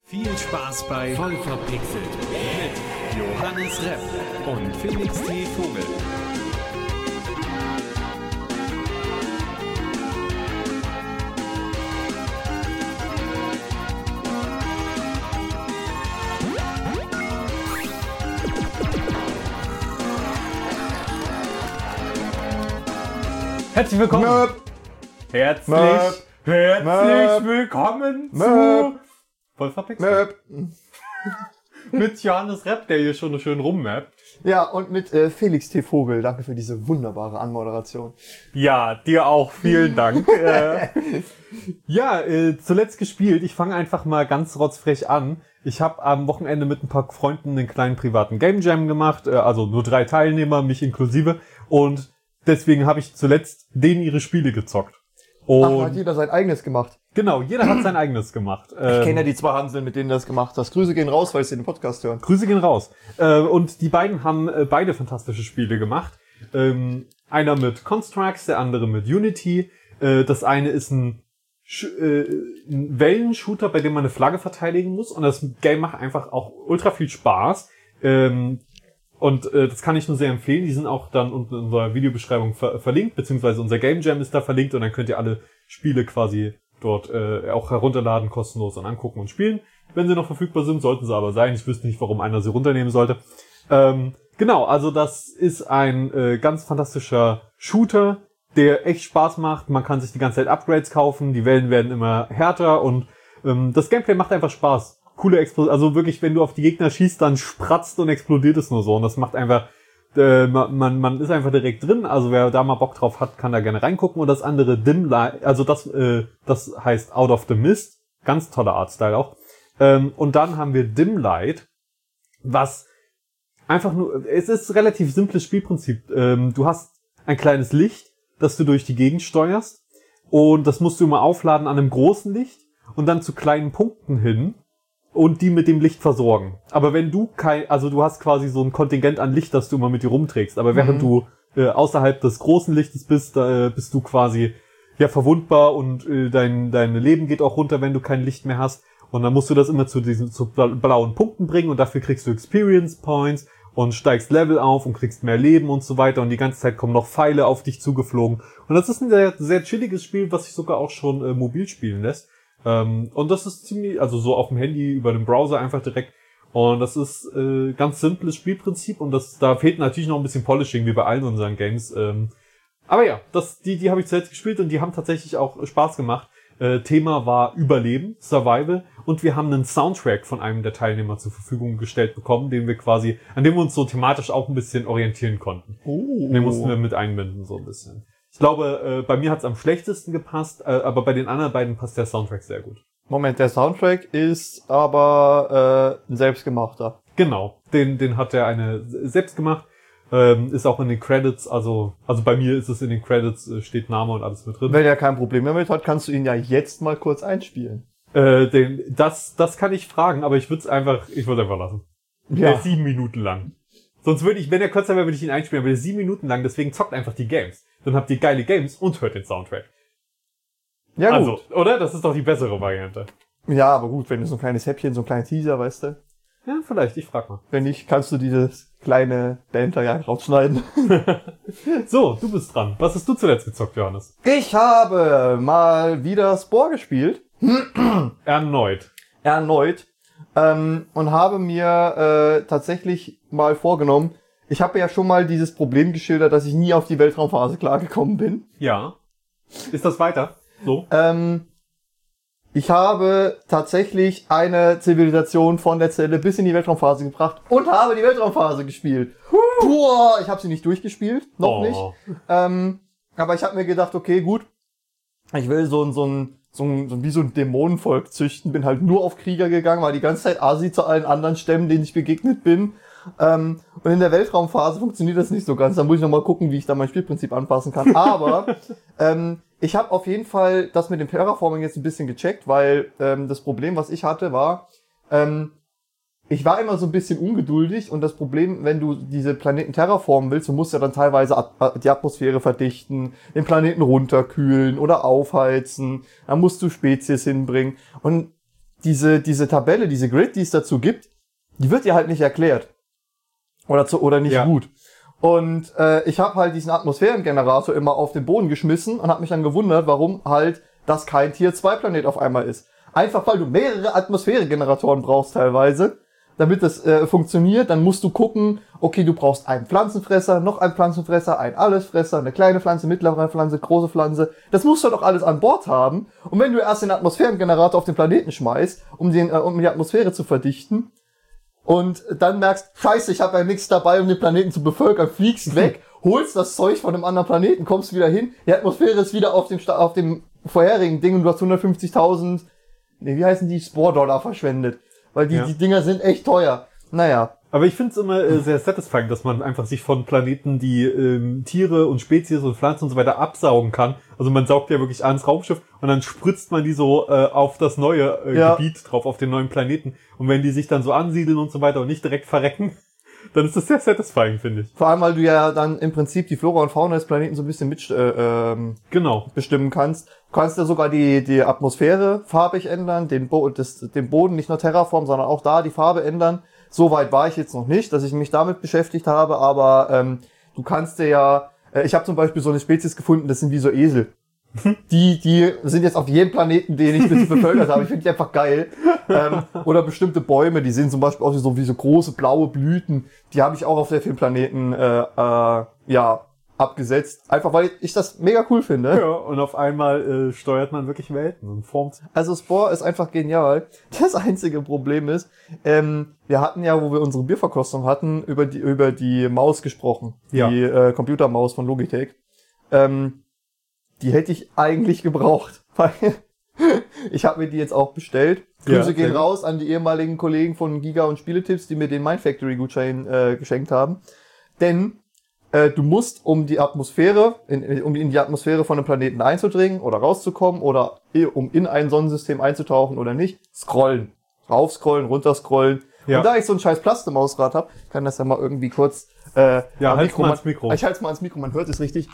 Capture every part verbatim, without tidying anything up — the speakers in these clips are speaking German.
Viel Spaß bei Voll verpixelt mit Johannes Repp und Felix T. Vogel. Herzlich willkommen. Möp. Herzlich, Möp. herzlich Möp. willkommen Möp. zu Voll verpixelt. Möp. Mit Johannes Repp, der hier schon schön rummappt. Ja, und mit äh, Felix T. Vogel. Danke für diese wunderbare Anmoderation. Ja, dir auch vielen Dank. äh, ja, äh, zuletzt gespielt. Ich fange einfach mal ganz rotzfrech an. Ich habe am Wochenende mit ein paar Freunden einen kleinen privaten Game Jam gemacht. Äh, also nur drei Teilnehmer, mich inklusive. Und deswegen habe ich zuletzt denen ihre Spiele gezockt. Und Ach, hat jeder sein eigenes gemacht. genau, jeder hat sein eigenes gemacht. Ähm, Ich kenne ja die zwei Hanseln, mit denen du das gemacht hast. Grüße gehen raus, weil sie den Podcast hören. Grüße gehen raus. Äh, und die beiden haben äh, beide fantastische Spiele gemacht. Ähm, einer mit Constructs, der andere mit Unity. Äh, das eine ist ein, Sch- äh, ein Wellenshooter, bei dem man eine Flagge verteidigen muss. Und das Game macht einfach auch ultra viel Spaß. Ähm, und äh, das kann ich nur sehr empfehlen. Die sind auch dann unten in unserer Videobeschreibung ver- verlinkt, beziehungsweise unser Game Jam ist da verlinkt. Und dann könnt ihr alle Spiele quasi dort äh, auch herunterladen, kostenlos und angucken und spielen. Wenn sie noch verfügbar sind, sollten sie aber sein. Ich wüsste nicht, warum einer sie runternehmen sollte. Ähm, genau, also das ist ein äh, ganz fantastischer Shooter, der echt Spaß macht. Man kann sich die ganze Zeit Upgrades kaufen, die Wellen werden immer härter und ähm, das Gameplay macht einfach Spaß. Coole Explosion, also wirklich, wenn du auf die Gegner schießt, dann spratzt und explodiert es nur so. Und das macht einfach, äh, man, man ist einfach direkt drin. Also wer da mal Bock drauf hat, kann da gerne reingucken. Und das andere Dim Light, also das, äh, das heißt Out of the Mist. Ganz toller Artstyle auch. Ähm, und dann haben wir Dim Light, was einfach nur, es ist ein relativ simples Spielprinzip. Ähm, du hast ein kleines Licht, das du durch die Gegend steuerst. Und das musst du immer aufladen an einem großen Licht und dann zu kleinen Punkten hin und die mit dem Licht versorgen. Aber wenn du kein, also du hast quasi so ein Kontingent an Licht, das du immer mit dir rumträgst. Aber während Mhm. du äh, außerhalb des großen Lichtes bist, äh, bist du quasi ja verwundbar und äh, dein dein Leben geht auch runter, wenn du kein Licht mehr hast. Und dann musst du das immer zu diesen zu bla- blauen Punkten bringen und dafür kriegst du Experience Points und steigst Level auf und kriegst mehr Leben und so weiter. Und die ganze Zeit kommen noch Pfeile auf dich zugeflogen. Und das ist ein sehr, sehr chilliges Spiel, was sich sogar auch schon äh, mobil spielen lässt. Ähm, und das ist ziemlich, also so auf dem Handy, über den Browser einfach direkt. Und das ist äh, ganz simples Spielprinzip und das da fehlt natürlich noch ein bisschen Polishing, wie bei allen unseren Games. Ähm, aber ja, das die die habe ich zuletzt gespielt und die haben tatsächlich auch Spaß gemacht. Äh, Thema war Überleben, Survival und wir haben einen Soundtrack von einem der Teilnehmer zur Verfügung gestellt bekommen, den wir quasi, an dem wir uns so thematisch auch ein bisschen orientieren konnten. Oh. Den mussten wir mit einbinden so ein bisschen. Ich glaube, äh, bei mir hat es am schlechtesten gepasst, äh, aber bei den anderen beiden passt der Soundtrack sehr gut. Moment, der Soundtrack ist aber äh, ein selbstgemachter. Genau, den den hat der eine selbst gemacht, ähm, ist auch in den Credits, also also bei mir ist es in den Credits, äh, steht Name und alles mit drin. Wenn er kein Problem damit hat, kannst du ihn ja jetzt mal kurz einspielen. Äh, den, das das kann ich fragen, aber ich würde es einfach, ich würde einfach lassen. Der ist sieben Minuten lang. Sonst würde ich, wenn er kürzer wäre, würde ich ihn einspielen, aber der ist sieben Minuten lang, deswegen zockt einfach die Games. Dann habt ihr geile Games und hört den Soundtrack. Ja, gut. Also, oder? Das ist doch die bessere Variante. Ja, aber gut, wenn du so ein kleines Häppchen, so ein kleiner Teaser, weißt du. Ja, vielleicht, ich frag mal. Wenn nicht, kannst du dieses kleine Banter ja rausschneiden. So, du bist dran. Was hast du zuletzt gezockt, Johannes? Ich habe mal wieder Spore gespielt. Erneut. Erneut. Ähm, und habe mir äh, tatsächlich mal vorgenommen, ich habe ja schon mal dieses Problem geschildert, dass ich nie auf die Weltraumphase klargekommen bin. Ja. Ist das weiter? So? Ähm, ich habe tatsächlich eine Zivilisation von der Zelle bis in die Weltraumphase gebracht und habe die Weltraumphase gespielt. Boah, ich habe sie nicht durchgespielt, noch Oh. nicht. Ähm, aber ich habe mir gedacht, okay, gut, ich will so ein, so ein, so ein, so ein, wie so ein Dämonenvolk züchten, bin halt nur auf Krieger gegangen, war die ganze Zeit Asi zu allen anderen Stämmen, denen ich begegnet bin. Ähm, und in der Weltraumphase funktioniert das nicht so ganz. Da muss ich noch mal gucken, wie ich da mein Spielprinzip anpassen kann. Aber ähm, ich habe auf jeden Fall das mit dem Terraforming jetzt ein bisschen gecheckt, weil ähm, das Problem, was ich hatte, war, ähm, ich war immer so ein bisschen ungeduldig und das Problem, wenn du diese Planeten terraformen willst, du musst ja dann teilweise at- die Atmosphäre verdichten, den Planeten runterkühlen oder aufheizen, dann musst du Spezies hinbringen und diese, diese Tabelle, diese Grid, die es dazu gibt, die wird dir halt nicht erklärt. Oder zu, oder nicht Ja. gut. Und äh, ich habe halt diesen Atmosphärengenerator immer auf den Boden geschmissen und habe mich dann gewundert, warum halt das kein Tier zwei Planet auf einmal ist. Einfach weil du mehrere Atmosphärengeneratoren brauchst teilweise, damit das äh, funktioniert. Dann musst du gucken, okay, du brauchst einen Pflanzenfresser, noch einen Pflanzenfresser, einen Allesfresser, eine kleine Pflanze, mittlere Pflanze, große Pflanze. Das musst du doch alles an Bord haben. Und wenn du erst den Atmosphärengenerator auf den Planeten schmeißt, um, den, äh, um die Atmosphäre zu verdichten, und dann merkst, scheiße, ich habe ja nichts dabei, um den Planeten zu bevölkern, fliegst weg, holst das Zeug von einem anderen Planeten, kommst wieder hin, die Atmosphäre ist wieder auf dem, Sta- auf dem vorherigen Ding und du hast hundertfünfzigtausend, nee, wie heißen die, Spore-Dollar verschwendet. Weil die, Ja. die Dinger sind echt teuer. Naja. Aber ich finde es immer äh, sehr satisfying, dass man einfach sich von Planeten die ähm, Tiere und Spezies und Pflanzen und so weiter absaugen kann. Also man saugt ja wirklich ans Raumschiff und dann spritzt man die so äh, auf das neue äh, Ja. Gebiet drauf, auf den neuen Planeten. Und wenn die sich dann so ansiedeln und so weiter und nicht direkt verrecken, dann ist das sehr satisfying, finde ich. Vor allem, weil du ja dann im Prinzip die Flora und Fauna des Planeten so ein bisschen mit, äh, ähm, Genau. bestimmen kannst. Du kannst ja sogar die, die Atmosphäre farbig ändern, den, Bo das, den Boden, nicht nur Terraform, sondern auch da die Farbe ändern. So weit war ich jetzt noch nicht, dass ich mich damit beschäftigt habe, aber ähm, du kannst dir ja, äh, ich habe zum Beispiel so eine Spezies gefunden, das sind wie so Esel. Die, die sind jetzt auf jedem Planeten, den ich bis bevölkert habe. Ich finde die einfach geil. Ähm, oder bestimmte Bäume, die sehen zum Beispiel aus wie so, wie so große blaue Blüten. Die habe ich auch auf sehr vielen Planeten äh, äh, ja abgesetzt. Einfach weil ich das mega cool finde. Ja, und auf einmal äh, steuert man wirklich Welten und formt. Also Spore ist einfach genial. Das einzige Problem ist, ähm, wir hatten ja, wo wir unsere Bierverkostung hatten, über die über die Maus gesprochen. Ja. Die äh, Computermaus von Logitech. Ähm, die hätte ich eigentlich gebraucht. Weil ich habe mir die jetzt auch bestellt. Grüße Ja, gehen sehr raus an die ehemaligen Kollegen von Giga und Spieletipps, die mir den Mindfactory-Gutschein äh, geschenkt haben. Denn äh, du musst, um die Atmosphäre, in, um in die Atmosphäre von einem Planeten einzudringen oder rauszukommen oder um in ein Sonnensystem einzutauchen oder nicht, scrollen. Raufscrollen, runterscrollen. Ja. Und da ich so ein scheiß Plastemausrad habe, kann das ja mal irgendwie kurz äh, Ja, am halt's mal man- ans Mikro. Ich halte mal ans Mikro, man hört es richtig.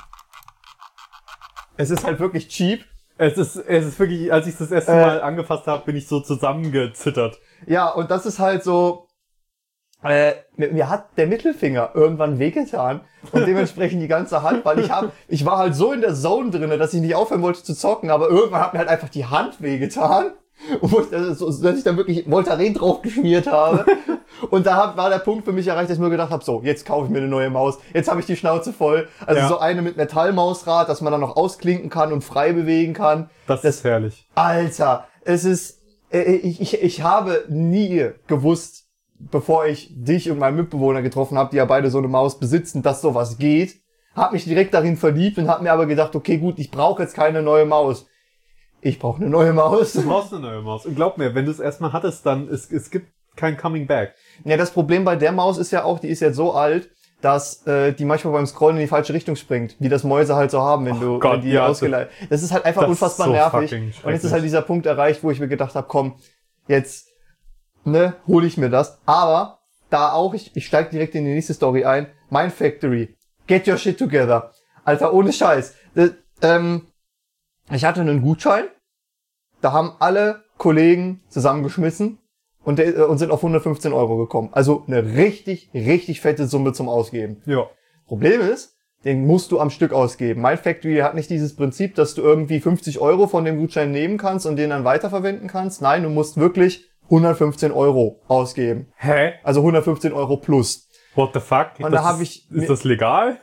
Es ist halt wirklich cheap. Es ist, es ist wirklich, als ich das erste Äh. Mal angefasst habe, bin ich so zusammengezittert. Ja, und das ist halt so, äh, mir, mir hat der Mittelfinger irgendwann wehgetan und dementsprechend die ganze Hand, weil ich hab, ich war halt so in der Zone drinne, dass ich nicht aufhören wollte zu zocken, aber irgendwann hat mir halt einfach die Hand wehgetan. Und wo ich, also, so, dass ich dann wirklich Voltaren drauf geschmiert habe. Und da hab, war der Punkt für mich erreicht, dass ich mir gedacht habe, so, jetzt kaufe ich mir eine neue Maus. Jetzt habe ich die Schnauze voll. Also Ja. so eine mit Metallmausrad, dass man dann noch ausklinken kann und frei bewegen kann. Das, Das- ist herrlich. Alter, es ist, äh, ich, ich, ich habe nie gewusst, bevor ich dich und meinen Mitbewohner getroffen habe, die ja beide so eine Maus besitzen, dass sowas geht. Hab mich direkt darin verliebt und hab mir aber gedacht, okay, gut, ich brauche jetzt keine neue Maus. Ich brauche eine neue Maus. Du brauchst eine neue Maus. Und glaub mir, wenn du es erstmal hattest, dann, es, es gibt kein Coming Back. Ja, das Problem bei der Maus ist ja auch, die ist jetzt so alt, dass äh, die manchmal beim Scrollen in die falsche Richtung springt, wie das Mäuse halt so haben, wenn du Gott, wenn die ja, ausgeleitet. Das ist halt einfach das ist unfassbar so nervig. fucking Und jetzt ist schrecklich. halt dieser Punkt erreicht, wo ich mir gedacht habe, komm, jetzt ne, hole ich mir das. Aber da auch, ich, ich steige direkt in die nächste Story ein. Mindfactory, get your shit together. Alter, ohne Scheiß. Das, ähm, ich hatte einen Gutschein, da haben alle Kollegen zusammengeschmissen und, der, äh, und sind auf hundertfünfzehn Euro gekommen. Also eine richtig, richtig fette Summe zum Ausgeben. Ja. Problem ist, den musst du am Stück ausgeben. Mindfactory hat nicht dieses Prinzip, dass du irgendwie fünfzig Euro von dem Gutschein nehmen kannst und den dann weiterverwenden kannst. Nein, du musst wirklich hundertfünfzehn Euro ausgeben. Hä? Also hundertfünfzehn Euro plus. What the fuck? Und das da hab ist, ich Ist mir- das legal?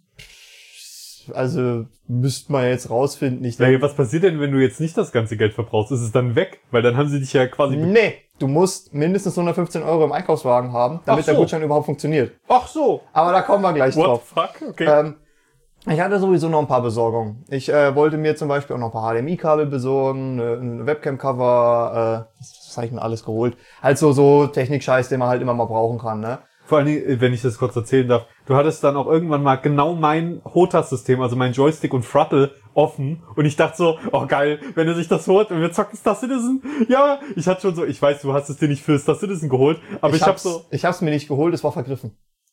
Also müsste man jetzt rausfinden. Ich Ja, denke, was passiert denn, wenn du jetzt nicht das ganze Geld verbrauchst? Ist es dann weg? Weil dann haben sie dich ja quasi... be- nee, du musst mindestens hundertfünfzeen Euro im Einkaufswagen haben, damit Ach so. der Gutschein überhaupt funktioniert. Ach so. Aber da kommen wir gleich What drauf. the fuck? Okay. Ähm, ich hatte sowieso noch ein paar Besorgungen. Ich äh, wollte mir zum Beispiel auch noch ein paar H D M I-Kabel besorgen, eine, eine Webcam-Cover, äh, das habe ich mir alles geholt. Halt so, so Technik-Scheiß, den man halt immer mal brauchen kann, ne? Vor allen Dingen, wenn ich das kurz erzählen darf, du hattest dann auch irgendwann mal genau mein H O T A S-System, also mein Joystick und Throttle offen und ich dachte so, oh geil, wenn er sich das holt und wir zocken Star Citizen, ja, ich hatte schon so, ich weiß, du hast es dir nicht für Star Citizen geholt, aber ich, ich hab hab's, so, ich hab's mir nicht geholt, es war vergriffen.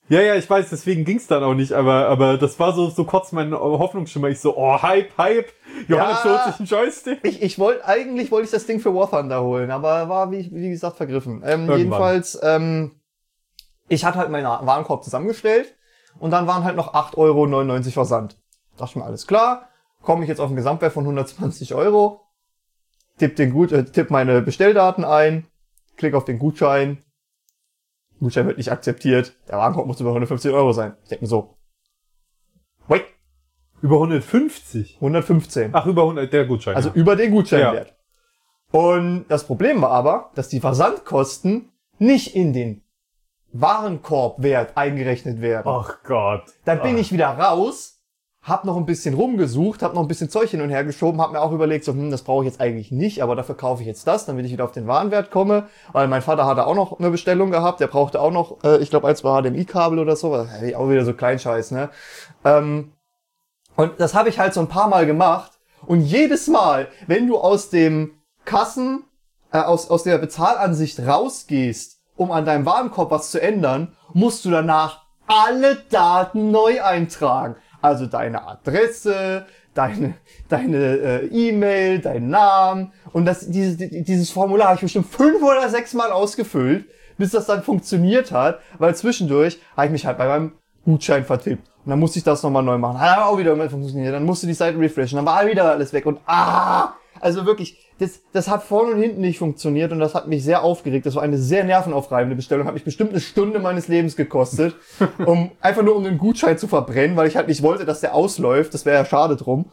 Ja, ja, ich weiß, deswegen ging's dann auch nicht, aber aber das war so so kurz mein Hoffnungsschimmer. Ich so, oh, Hype, Hype, Johannes Ja. holt sich einen Joystick. Ich, ich wollte, eigentlich wollte ich das Ding für War Thunder holen, aber war, wie, wie gesagt, vergriffen. Ähm, Irgendwann. jedenfalls, ähm, ich hatte halt meinen Warenkorb zusammengestellt und dann waren halt noch acht Euro neunundneunzig Versand. Dachte ich mir, alles klar, komme ich jetzt auf einen Gesamtwert von hundertzwanzig Euro, tipp den Gut, äh, tipp meine Bestelldaten ein, klick auf den Gutschein, Gutschein wird nicht akzeptiert, der Warenkorb muss über hundertfünfzig Euro sein. Ich denke mir so, wait, Über hundertfünfzig. hundertfünfzehn. Ach, über hundert, der Gutschein. Also ja. über den Gutscheinwert. Und das Problem war aber, dass die Versandkosten nicht in den Warenkorbwert eingerechnet werden. Ach Gott. Dann bin Ah. ich wieder raus, hab noch ein bisschen rumgesucht, hab noch ein bisschen Zeug hin und her geschoben, hab mir auch überlegt, so, hm, das brauche ich jetzt eigentlich nicht, aber dafür kaufe ich jetzt das, damit ich wieder auf den Warenwert komme, weil mein Vater hatte auch noch eine Bestellung gehabt, der brauchte auch noch, äh, ich glaube, ein, zwei H D M I-Kabel oder so, was, hey, auch wieder so Kleinscheiß, ne? Ähm, und das habe ich halt so ein paar Mal gemacht und jedes Mal, wenn du aus dem Kassen, äh, aus, aus der Bezahlansicht rausgehst, um an deinem Warenkorb was zu ändern, musst du danach alle Daten neu eintragen. Also deine Adresse, deine, deine äh, E-Mail, dein Namen. Und das, dieses, dieses Formular habe ich bestimmt fünf oder sechs Mal ausgefüllt, bis das dann funktioniert hat, weil zwischendurch habe ich mich halt bei meinem Gutschein vertippt. Und dann musste ich das nochmal neu machen. Hat aber auch wieder irgendwann funktioniert. Dann musste die Seite refreshen. Dann war wieder alles weg. Und ah! Also wirklich, das, das hat vorne und hinten nicht funktioniert und das hat mich sehr aufgeregt. Das war eine sehr nervenaufreibende Bestellung. Hat mich bestimmt eine Stunde meines Lebens gekostet, um einfach nur um den Gutschein zu verbrennen, weil ich halt nicht wollte, dass der ausläuft. Das wäre ja schade drum.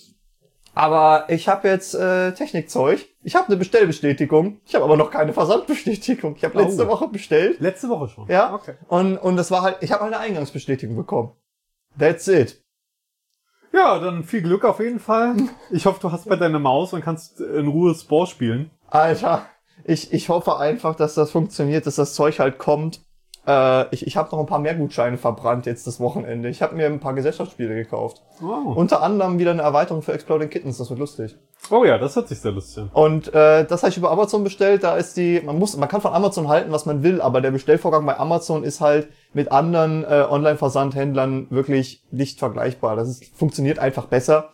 Aber ich habe jetzt äh, Technikzeug. Ich habe eine Bestellbestätigung. Ich habe aber noch keine Versandbestätigung. Ich habe letzte Oh. Woche bestellt. Letzte Woche schon. Ja. Okay. Und und das war halt, ich habe eine Eingangsbestätigung bekommen. That's it. Ja, dann viel Glück auf jeden Fall. Ich hoffe, du hast bei deiner Maus und kannst in Ruhe Spore spielen. Alter, ich ich hoffe einfach, dass das funktioniert, dass das Zeug halt kommt. Äh, ich ich habe noch ein paar mehr Gutscheine verbrannt jetzt das Wochenende. Ich habe mir ein paar Gesellschaftsspiele gekauft. Oh. Unter anderem wieder eine Erweiterung für Exploding Kittens, das wird lustig. oh ja, das hört sich sehr lustig an. Und äh, das habe ich über Amazon bestellt. Da ist die, man muss, man kann von Amazon halten, was man will, aber der Bestellvorgang bei Amazon ist halt mit anderen äh, Online-Versandhändlern wirklich nicht vergleichbar. Das ist, funktioniert einfach besser.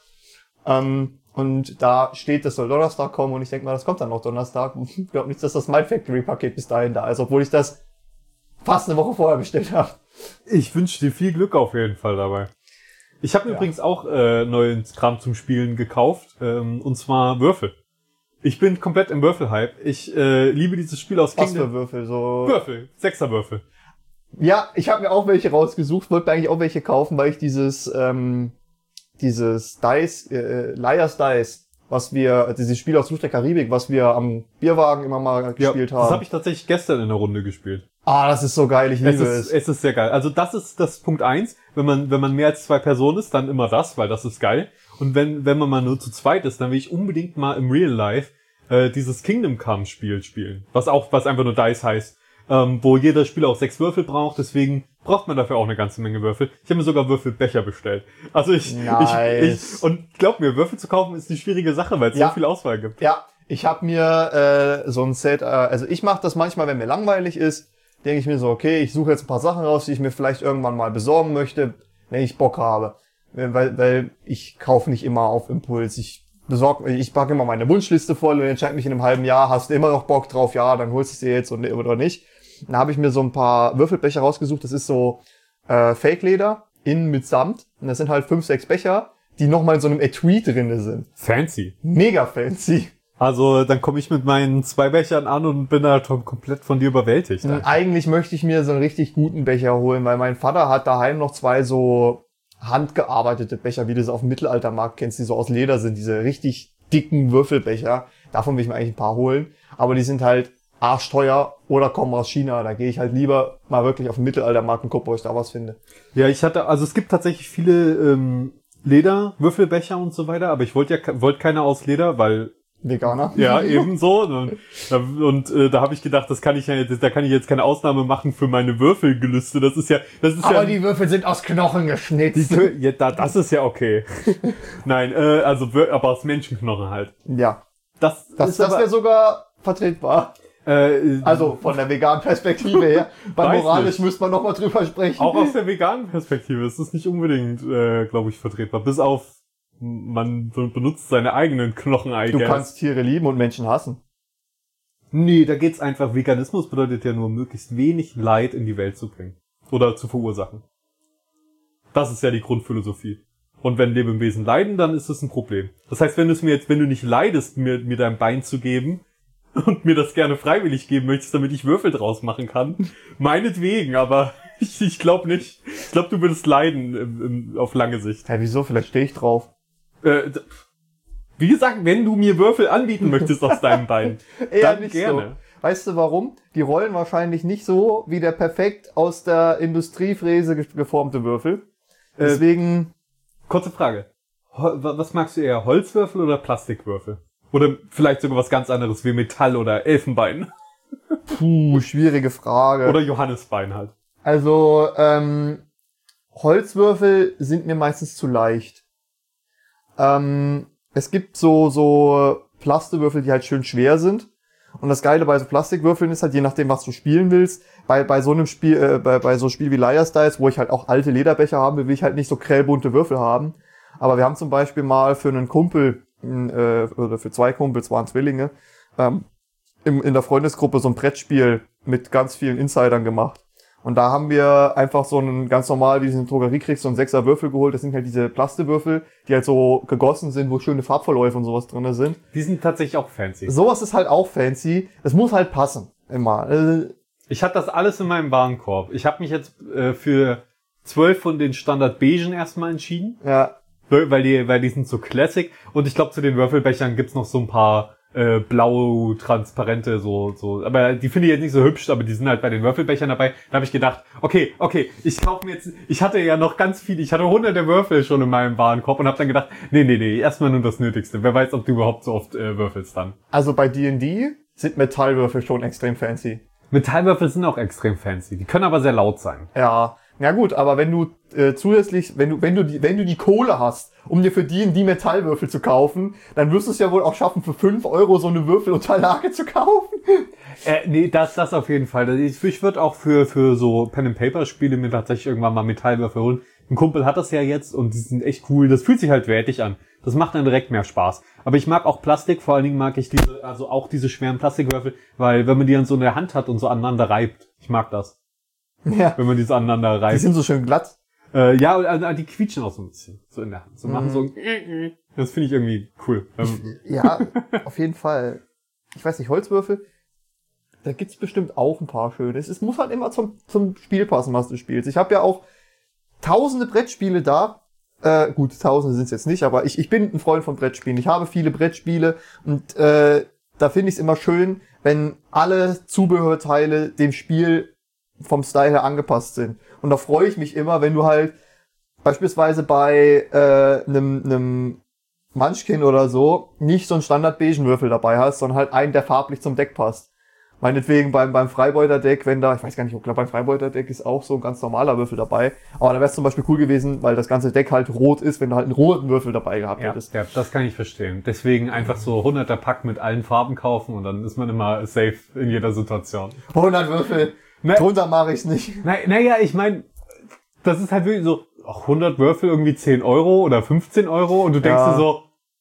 Ähm, und da steht, das soll Donnerstag kommen und ich denke mal, das kommt dann auch Donnerstag. Ich glaube nicht, dass das Mind Factory Paket bis dahin da ist, obwohl ich das fast eine Woche vorher bestellt habe. Ich wünsche dir viel Glück auf jeden Fall dabei. Ich habe mir Ja. übrigens auch äh, neuen Kram zum Spielen gekauft, ähm, und zwar Würfel. Ich bin komplett im Würfel-Hype. Ich äh, liebe dieses Spiel aus Was für Kingdom. Würfel? So. Würfel, Sechserwürfel. Ja, ich habe mir auch welche rausgesucht, wollte mir eigentlich auch welche kaufen, weil ich dieses ähm, dieses Dice, äh, Liar's Dice, was wir, dieses Spiel aus Fluch der Karibik, was wir am Bierwagen immer mal gespielt ja, haben. Das habe ich tatsächlich gestern in der Runde gespielt. Ah, das ist so geil, ich Es liebe ist, es. es ist sehr geil. Also das ist das Punkt eins. Wenn man, wenn man mehr als zwei Personen ist, dann immer das, weil das ist geil. Und wenn, wenn man mal nur zu zweit ist, dann will ich unbedingt mal im Real Life äh, dieses Kingdom Come Spiel spielen. Was auch, was einfach nur Dice heißt. Ähm, wo jeder Spieler auch sechs Würfel braucht, deswegen braucht man dafür auch eine ganze Menge Würfel. Ich habe mir sogar Würfelbecher bestellt. Also ich, Nice. ich, ich und glaub mir, Würfel zu kaufen ist eine schwierige Sache, weil es Ja. so viel Auswahl gibt. Ja, ich habe mir äh, so ein Set, äh, also ich mache das manchmal, wenn mir langweilig ist, denke ich mir so, okay, ich suche jetzt ein paar Sachen raus, die ich mir vielleicht irgendwann mal besorgen möchte, wenn ich Bock habe. Weil, weil ich kaufe nicht immer auf Impuls. Ich besorge, ich packe immer meine Wunschliste voll und entscheide mich in einem halben Jahr, hast du immer noch Bock drauf, ja, dann holst du es dir jetzt oder nicht. Dann habe ich mir so ein paar Würfelbecher rausgesucht, das ist so äh, Fake-Leder, innen mit Samt. Und das sind halt fünf, sechs Becher, die nochmal in so einem Etui drinne sind. Fancy. Mega fancy. Also dann komme ich mit meinen zwei Bechern an und bin halt komplett von dir überwältigt. Und eigentlich möchte ich mir so einen richtig guten Becher holen, weil mein Vater hat daheim noch zwei so handgearbeitete Becher, wie du sie auf dem Mittelaltermarkt kennst, die so aus Leder sind, diese richtig dicken Würfelbecher. Davon will ich mir eigentlich ein paar holen. Aber die sind halt arschteuer oder kommen aus China. Da gehe ich halt lieber mal wirklich auf den Mittelaltermarkt und gucke, ob ich da was finde. Ja, ich hatte, also es gibt tatsächlich viele ähm, Leder, Würfelbecher und so weiter, aber ich wollte ja wollte keine aus Leder, weil Veganer. ja ebenso und, und äh, da habe ich gedacht, das kann ich ja jetzt, da kann ich jetzt keine Ausnahme machen für meine Würfelgelüste. Das ist ja, das ist Aber ja die Würfel sind aus Knochen geschnitzt. die, ja, da, das ist ja okay. Nein, äh, also wir- aber aus Menschenknochen halt. Ja, Das, das, ist das aber, wäre sogar vertretbar. Äh, Also von der veganen Perspektive her. Bei Weiß moralisch nicht. müsste man nochmal drüber sprechen. Auch aus der veganen Perspektive ist das nicht unbedingt, äh, glaube ich, vertretbar. Bis auf, man benutzt seine eigenen Knochen, I Du guess. kannst Tiere lieben und Menschen hassen. Nee, da geht's einfach, Veganismus bedeutet ja nur, möglichst wenig Leid in die Welt zu bringen. Oder zu verursachen. Das ist ja die Grundphilosophie. Und wenn Lebewesen leiden, dann ist das ein Problem. Das heißt, wenn du es mir jetzt, wenn du nicht leidest, mir, mir dein Bein zu geben und mir das gerne freiwillig geben möchtest, damit ich Würfel draus machen kann, meinetwegen, aber ich, ich glaube nicht. Ich glaube, du würdest leiden im, im, auf lange Sicht. Ja, wieso? Vielleicht stehe ich drauf. Äh, d- wie gesagt, wenn du mir Würfel anbieten möchtest aus deinem Bein, Eher dann nicht gerne. so. Weißt du warum? Die rollen wahrscheinlich nicht so wie der perfekt aus der Industriefräse ge- geformte Würfel. Deswegen, Kurze Frage. Hol- wa- Was magst du eher, Holzwürfel oder Plastikwürfel? Oder vielleicht sogar was ganz anderes wie Metall oder Elfenbein. puh, schwierige Frage. Oder Johannisbein halt. Also, ähm, Holzwürfel sind mir meistens zu leicht. Ähm, es gibt so, so Plastewürfel, die halt schön schwer sind. Und das Geile bei so Plastikwürfeln ist halt, je nachdem, was du spielen willst, bei, bei so einem Spiel, äh, bei, bei so Spiel wie Liar's Dice, wo ich halt auch alte Lederbecher haben will, will ich halt nicht so grellbunte Würfel haben. Aber wir haben zum Beispiel mal für einen Kumpel, äh, oder für zwei Kumpels, waren Zwillinge, ähm, im, in der Freundesgruppe so ein Brettspiel mit ganz vielen Insidern gemacht. Und da haben wir einfach so einen ganz normal, wie du in der Drogerie kriegst, so einen Sechser Würfel geholt. Das sind halt diese Plastewürfel, die halt so gegossen sind, wo schöne Farbverläufe und sowas drinne sind. Die sind tatsächlich auch fancy. Sowas ist halt auch fancy. Es muss halt passen. Immer. Äh, Ich hatte das alles in meinem Warenkorb. Ich habe mich jetzt äh, für zwölf von den Standard Beigen erstmal entschieden. ja. Weil die, weil die sind so classic. Und ich glaube, zu den Würfelbechern gibt's noch so ein paar äh, blau, transparente, so, so. Aber die finde ich jetzt nicht so hübsch, aber die sind halt bei den Würfelbechern dabei. Da habe ich gedacht, okay, okay, ich kaufe mir jetzt, ich hatte ja noch ganz viel, ich hatte hunderte Würfel schon in meinem Warenkorb und habe dann gedacht, nee, nee, nee, erstmal nur das Nötigste. Wer weiß, ob du überhaupt so oft äh, würfelst dann. Also bei D und D sind Metallwürfel schon extrem fancy. Metallwürfel sind auch extrem fancy. Die können aber sehr laut sein. Ja. Ja gut, aber wenn du äh, zusätzlich, wenn du, wenn du die, wenn du die Kohle hast, um dir für D und D Metallwürfel zu kaufen, dann wirst du es ja wohl auch schaffen, für fünf Euro so eine Würfelunterlage zu kaufen. Äh, nee, das, das auf jeden Fall. Ich, ich würde auch für, für so Pen-and-Paper-Spiele mir tatsächlich irgendwann mal Metallwürfel holen. Ein Kumpel hat das ja jetzt und die sind echt cool. Das fühlt sich halt wertig an. Das macht dann direkt mehr Spaß. Aber ich mag auch Plastik, vor allen Dingen mag ich diese, also auch diese schweren Plastikwürfel, weil wenn man die dann so in der Hand hat und so aneinander reibt, ich mag das. Ja. Wenn man die so aneinander Die reibt. sind so schön glatt. Äh, ja, also, die quietschen auch so ein bisschen, so in der Hand. So machen Mhm. so ein das finde ich irgendwie cool. Ähm, Ja, auf jeden Fall. Ich weiß nicht, Holzwürfel, da gibt's bestimmt auch ein paar schöne. Es muss halt immer zum, zum Spiel passen, was du spielst. Ich habe ja auch tausende Brettspiele da. Äh, gut, tausende sind's jetzt nicht, aber ich, ich bin ein Freund von Brettspielen. Ich habe viele Brettspiele und äh, da finde ich es immer schön, wenn alle Zubehörteile dem Spiel vom Style her angepasst sind. Und da freue ich mich immer, wenn du halt beispielsweise bei äh, einem einem Munchkin oder so nicht so einen Standard-Beigen-Würfel dabei hast, sondern halt einen, der farblich zum Deck passt. Meinetwegen beim beim Freibeuter-Deck, wenn da, ich weiß gar nicht, ob klar, beim Freibeuter-Deck ist auch so ein ganz normaler Würfel dabei. Aber da wäre es zum Beispiel cool gewesen, weil das ganze Deck halt rot ist, wenn du halt einen roten Würfel dabei gehabt ja, hättest. ja, das kann ich verstehen. Deswegen einfach so hunderter Pack mit allen Farben kaufen und dann ist man immer safe in jeder Situation. hundert Würfel, Ne- drunter mache ich's nicht. Na, naja, ich meine, das ist halt wirklich so, ach, hundert Würfel irgendwie zehn Euro oder fünfzehn Euro und du denkst Ja. dir so,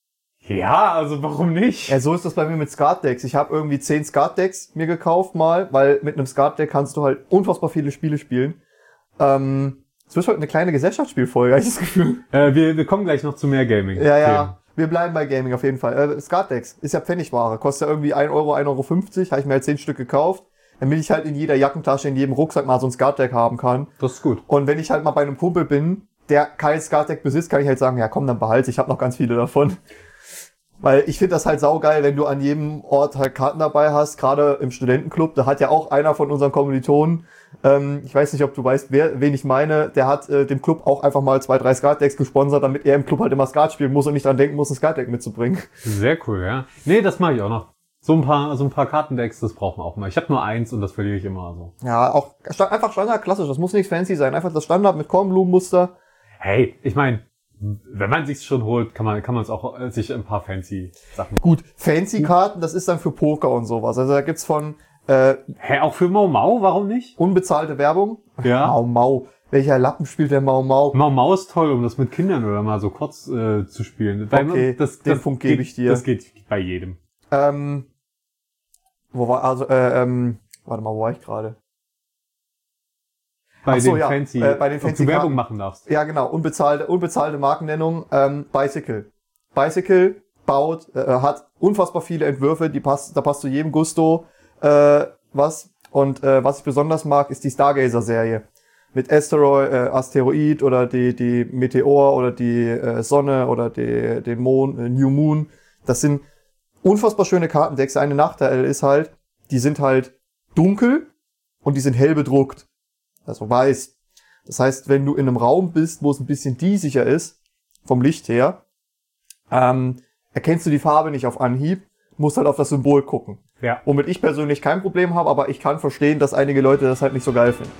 ja, also warum nicht? Ja, so ist das bei mir mit Skat-Decks. Ich habe irgendwie zehn Skat-Decks mir gekauft mal, weil mit einem Skat-Deck kannst du halt unfassbar viele Spiele spielen. Ähm, es wird heute eine kleine Gesellschaftsspielfolge, habe ich das Gefühl. Äh, wir, wir kommen gleich noch zu mehr Gaming. Ja, ja. Wir bleiben bei Gaming auf jeden Fall. Äh, Skat-Decks ist ja Pfennigware. Kostet ja irgendwie ein Euro, ein Euro fünfzig. Habe ich mir halt zehn Stück gekauft. Damit ich halt in jeder Jackentasche, in jedem Rucksack mal so ein Skat-Deck haben kann. Das ist gut. Und wenn ich halt mal bei einem Kumpel bin, der kein Skat-Deck besitzt, kann ich halt sagen, ja komm, dann behalte ich hab noch ganz viele davon. Weil ich finde das halt saugeil, wenn du an jedem Ort halt Karten dabei hast, gerade im Studentenclub. Da hat ja auch einer von unseren Kommilitonen, ähm, ich weiß nicht, ob du weißt, wer, wen ich meine, der hat äh, dem Club auch einfach mal zwei, drei Skat-Decks gesponsert, damit er im Club halt immer Skat spielen muss und nicht dran denken muss, ein Skat-Deck mitzubringen. Sehr cool, ja. Nee, das mache ich auch noch. So ein paar, so ein paar Kartendecks, das brauchen wir auch mal. Ich habe nur eins und das verliere ich immer so. Ja, auch sta- einfach Standard klassisch, das muss nichts fancy sein. Einfach das Standard mit Kornblumenmuster. Hey, ich meine, wenn man sich's schon holt, kann man kann man es auch äh, sich ein paar fancy Sachen. Gut, fancy Karten, das ist dann für Poker und sowas. Also da gibt's von Äh, Hä, auch für Mau Mau? Warum nicht? unbezahlte Werbung. Ja. Mau Mau. Welcher Lappen spielt der Mau Mau? Mau Mau ist toll, um das mit Kindern oder mal so kurz äh, zu spielen. Weil Okay, das, den das Punkt geht, gebe ich dir. Das geht bei jedem. Ähm, wo war, also, äh, ähm, warte mal, wo war ich gerade? Bei Ach so, den ja, Fancy, äh, bei den ob Fancy du Werbung Karten. machen darfst. Ja, genau, unbezahlte, unbezahlte Markennennung, ähm, Bicycle. Bicycle baut, äh, hat unfassbar viele Entwürfe, die passt, da passt zu jedem Gusto, äh, was. Und, äh, was ich besonders mag, ist die Stargazer-Serie. Mit Asteroid, äh, Asteroid oder die, die Meteor oder die, äh, Sonne oder die, den Mond, äh, New Moon. Das sind unfassbar schöne Kartendecks. Der eine Nachteil ist halt, die sind halt dunkel und die sind hell bedruckt. Also weiß. Das heißt, wenn du in einem Raum bist, wo es ein bisschen diesiger ist, vom Licht her, ähm, erkennst du die Farbe nicht auf Anhieb, musst halt auf das Symbol gucken. Ja. Womit ich persönlich kein Problem habe, aber ich kann verstehen, dass einige Leute das halt nicht so geil finden.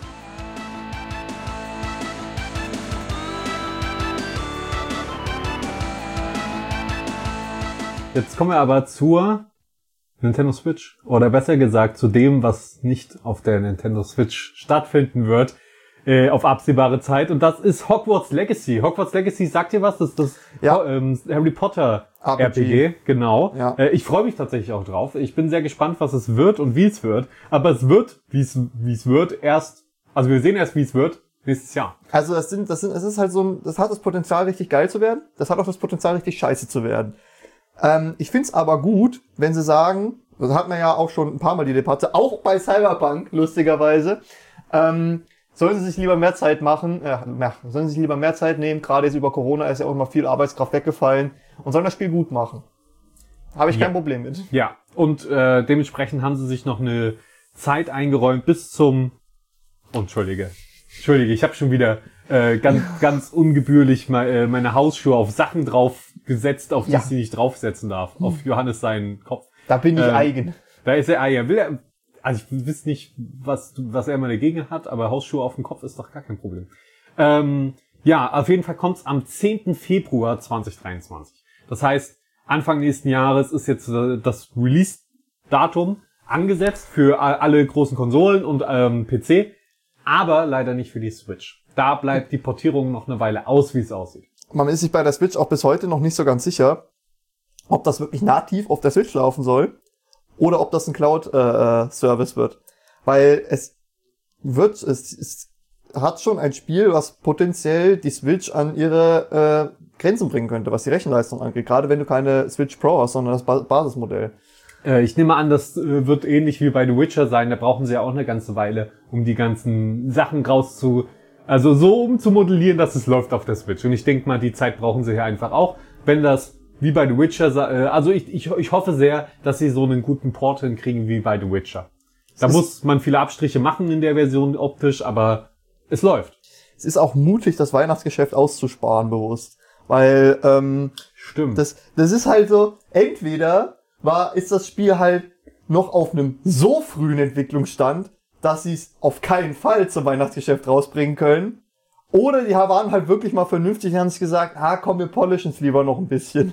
Jetzt kommen wir aber zur Nintendo Switch. Oder besser gesagt, zu dem, was nicht auf der Nintendo Switch stattfinden wird, äh, auf absehbare Zeit. Und das ist Hogwarts Legacy. Hogwarts Legacy, sagt ihr was? Das ist das Ja. ähm, Harry Potter R P G. R P G, genau. Ja. Äh, ich freue mich tatsächlich auch drauf. Ich bin sehr gespannt, was es wird und wie es wird. Aber es wird, wie es wie es wird, erst, also wir sehen erst, wie es wird, nächstes Jahr. Also das sind, das sind, es ist halt so ein, das hat das Potenzial richtig geil zu werden. Das hat auch das Potenzial richtig scheiße zu werden. Ähm, ich find's aber gut, wenn sie sagen, das hat man ja auch schon ein paar Mal die Debatte, auch bei Cyberpunk, lustigerweise, ähm, sollen sie sich lieber mehr Zeit machen, äh, mehr, sollen sie sich lieber mehr Zeit nehmen, gerade jetzt über Corona ist ja auch immer viel Arbeitskraft weggefallen und sollen das Spiel gut machen. Habe ich Ja. kein Problem mit. Ja, und äh, dementsprechend haben sie sich noch eine Zeit eingeräumt bis zum... Oh, Entschuldige. Entschuldige, ich habe schon wieder äh, ganz ganz ungebührlich me äh, meine Hausschuhe auf Sachen draufgesetzt, auf die Ja. ich sie nicht draufsetzen darf. Auf Johannes seinen Kopf. Da bin ich Ähm, eigen. Da ist er, ah, ja, will er... Also ich weiß nicht, was, was er immer dagegen hat, aber Hausschuhe auf dem Kopf ist doch gar kein Problem. Ähm, ja, auf jeden Fall kommt's am zehnten Februar zweitausenddreiundzwanzig. Das heißt, Anfang nächsten Jahres ist jetzt äh, das Release-Datum angesetzt für a- alle großen Konsolen und ähm, P C, aber leider nicht für die Switch. Da bleibt die Portierung noch eine Weile aus, wie es aussieht. Man ist sich bei der Switch auch bis heute noch nicht so ganz sicher, ob das wirklich nativ auf der Switch laufen soll oder ob das ein Cloud-Service wird. Weil es wird, es, es hat schon ein Spiel, was potenziell die Switch an ihre äh, Grenzen bringen könnte, was die Rechenleistung angeht. Gerade wenn du keine Switch Pro hast, sondern das ba- Basismodell. Äh, ich nehme an, das äh, wird ähnlich wie bei The Witcher sein. Da brauchen sie ja auch eine ganze Weile, um die ganzen Sachen raus zu... Also so umzumodellieren, dass es läuft auf der Switch. Und ich denke mal, die Zeit brauchen sie hier einfach auch. Wenn das wie bei The Witcher... Äh, also ich, ich, ich hoffe sehr, dass sie so einen guten Port hinkriegen wie bei The Witcher. Da Es muss man viele Abstriche machen in der Version optisch, aber es läuft. Es ist auch mutig, das Weihnachtsgeschäft auszusparen bewusst. Weil ähm, Stimmt. das, das ist halt so, entweder war ist das Spiel halt noch auf einem so frühen Entwicklungsstand, dass sie es auf keinen Fall zum Weihnachtsgeschäft rausbringen können. Oder die waren halt wirklich mal vernünftig und haben sich gesagt, ah komm, wir polischen es lieber noch ein bisschen.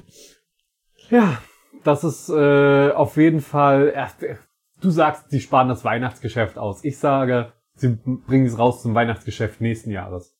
Ja, das ist äh, auf jeden Fall... Äh, du sagst, sie sparen das Weihnachtsgeschäft aus. Ich sage, sie bringen es raus zum Weihnachtsgeschäft nächsten Jahres.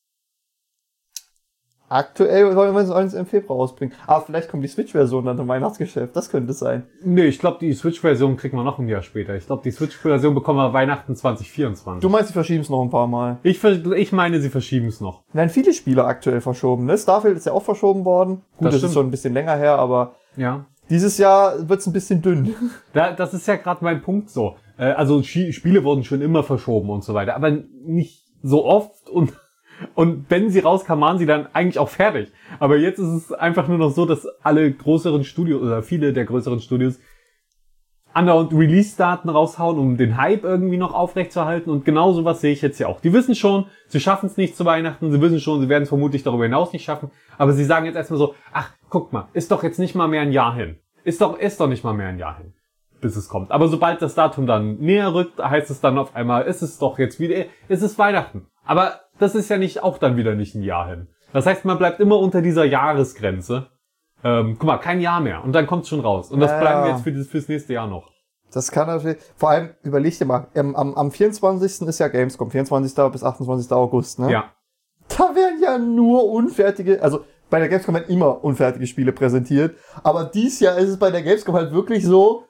Aktuell wollen wir es uns im Februar rausbringen. Aber vielleicht kommt die Switch-Version dann zum Weihnachtsgeschäft. Das könnte es sein. Nee, ich glaube, die Switch-Version kriegen wir noch ein Jahr später. Ich glaube, die Switch-Version bekommen wir Weihnachten zwanzig vierundzwanzig. Du meinst, sie verschieben es noch ein paar Mal? Ich, ver- ich meine, sie verschieben es noch. Werden viele Spiele aktuell verschoben, ne? Starfield ist ja auch verschoben worden. Gut, Das das, stimmt. ist schon ein bisschen länger her, aber Ja. dieses Jahr wird es ein bisschen dünn. Da, das ist ja gerade mein Punkt so. Äh, also Schi- Spiele wurden schon immer verschoben und so weiter, aber nicht so oft und und wenn sie rauskamen, waren sie dann eigentlich auch fertig. Aber jetzt ist es einfach nur noch so, dass alle größeren Studios oder viele der größeren Studios andauernd Release-Daten raushauen, um den Hype irgendwie noch aufrechtzuerhalten. Und genau sowas sehe ich jetzt ja auch. Die wissen schon, sie schaffen es nicht zu Weihnachten, sie wissen schon, sie werden es vermutlich darüber hinaus nicht schaffen. Aber sie sagen jetzt erstmal so, ach, guck mal, ist doch jetzt nicht mal mehr ein Jahr hin. Ist doch, ist doch nicht mal mehr ein Jahr hin, bis es kommt. Aber sobald das Datum dann näher rückt, heißt es dann auf einmal, ist es doch jetzt wieder, ist es Weihnachten. Aber das ist ja nicht auch dann wieder nicht ein Jahr hin. Das heißt, man bleibt immer unter dieser Jahresgrenze. Ähm, guck mal, kein Jahr mehr. Und dann kommt's schon raus. Und das Ja, bleiben wir ja. jetzt für das, fürs nächste Jahr noch. Das kann natürlich, vor allem, überleg dir mal, am, am, am vierundzwanzigsten ist ja Gamescom, vierundzwanzigsten bis achtundzwanzigsten August, ne? Ja. Da werden ja nur unfertige, also bei der Gamescom werden immer unfertige Spiele präsentiert, aber dies Jahr ist es bei der Gamescom halt wirklich so,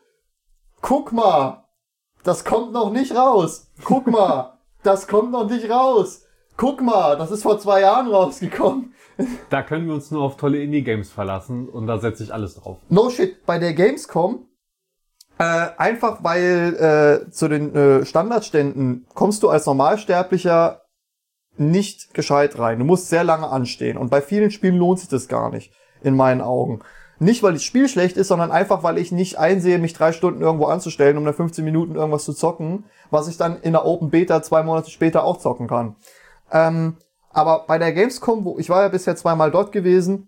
guck mal, das kommt noch nicht raus, guck mal, das kommt noch nicht raus, guck mal, das ist vor zwei Jahren rausgekommen. Da können wir uns nur auf tolle Indie-Games verlassen und da setze ich alles drauf. No shit, bei der Gamescom, äh, einfach weil äh, zu den äh, Standardständen kommst du als Normalsterblicher nicht gescheit rein. Du musst sehr lange anstehen und bei vielen Spielen lohnt sich das gar nicht, in meinen Augen. Nicht, weil das Spiel schlecht ist, sondern einfach, weil ich nicht einsehe, mich drei Stunden irgendwo anzustellen, um dann fünfzehn Minuten irgendwas zu zocken, was ich dann in der Open Beta zwei Monate später auch zocken kann. Ähm, aber bei der Gamescom, wo ich war ja bisher zweimal dort gewesen,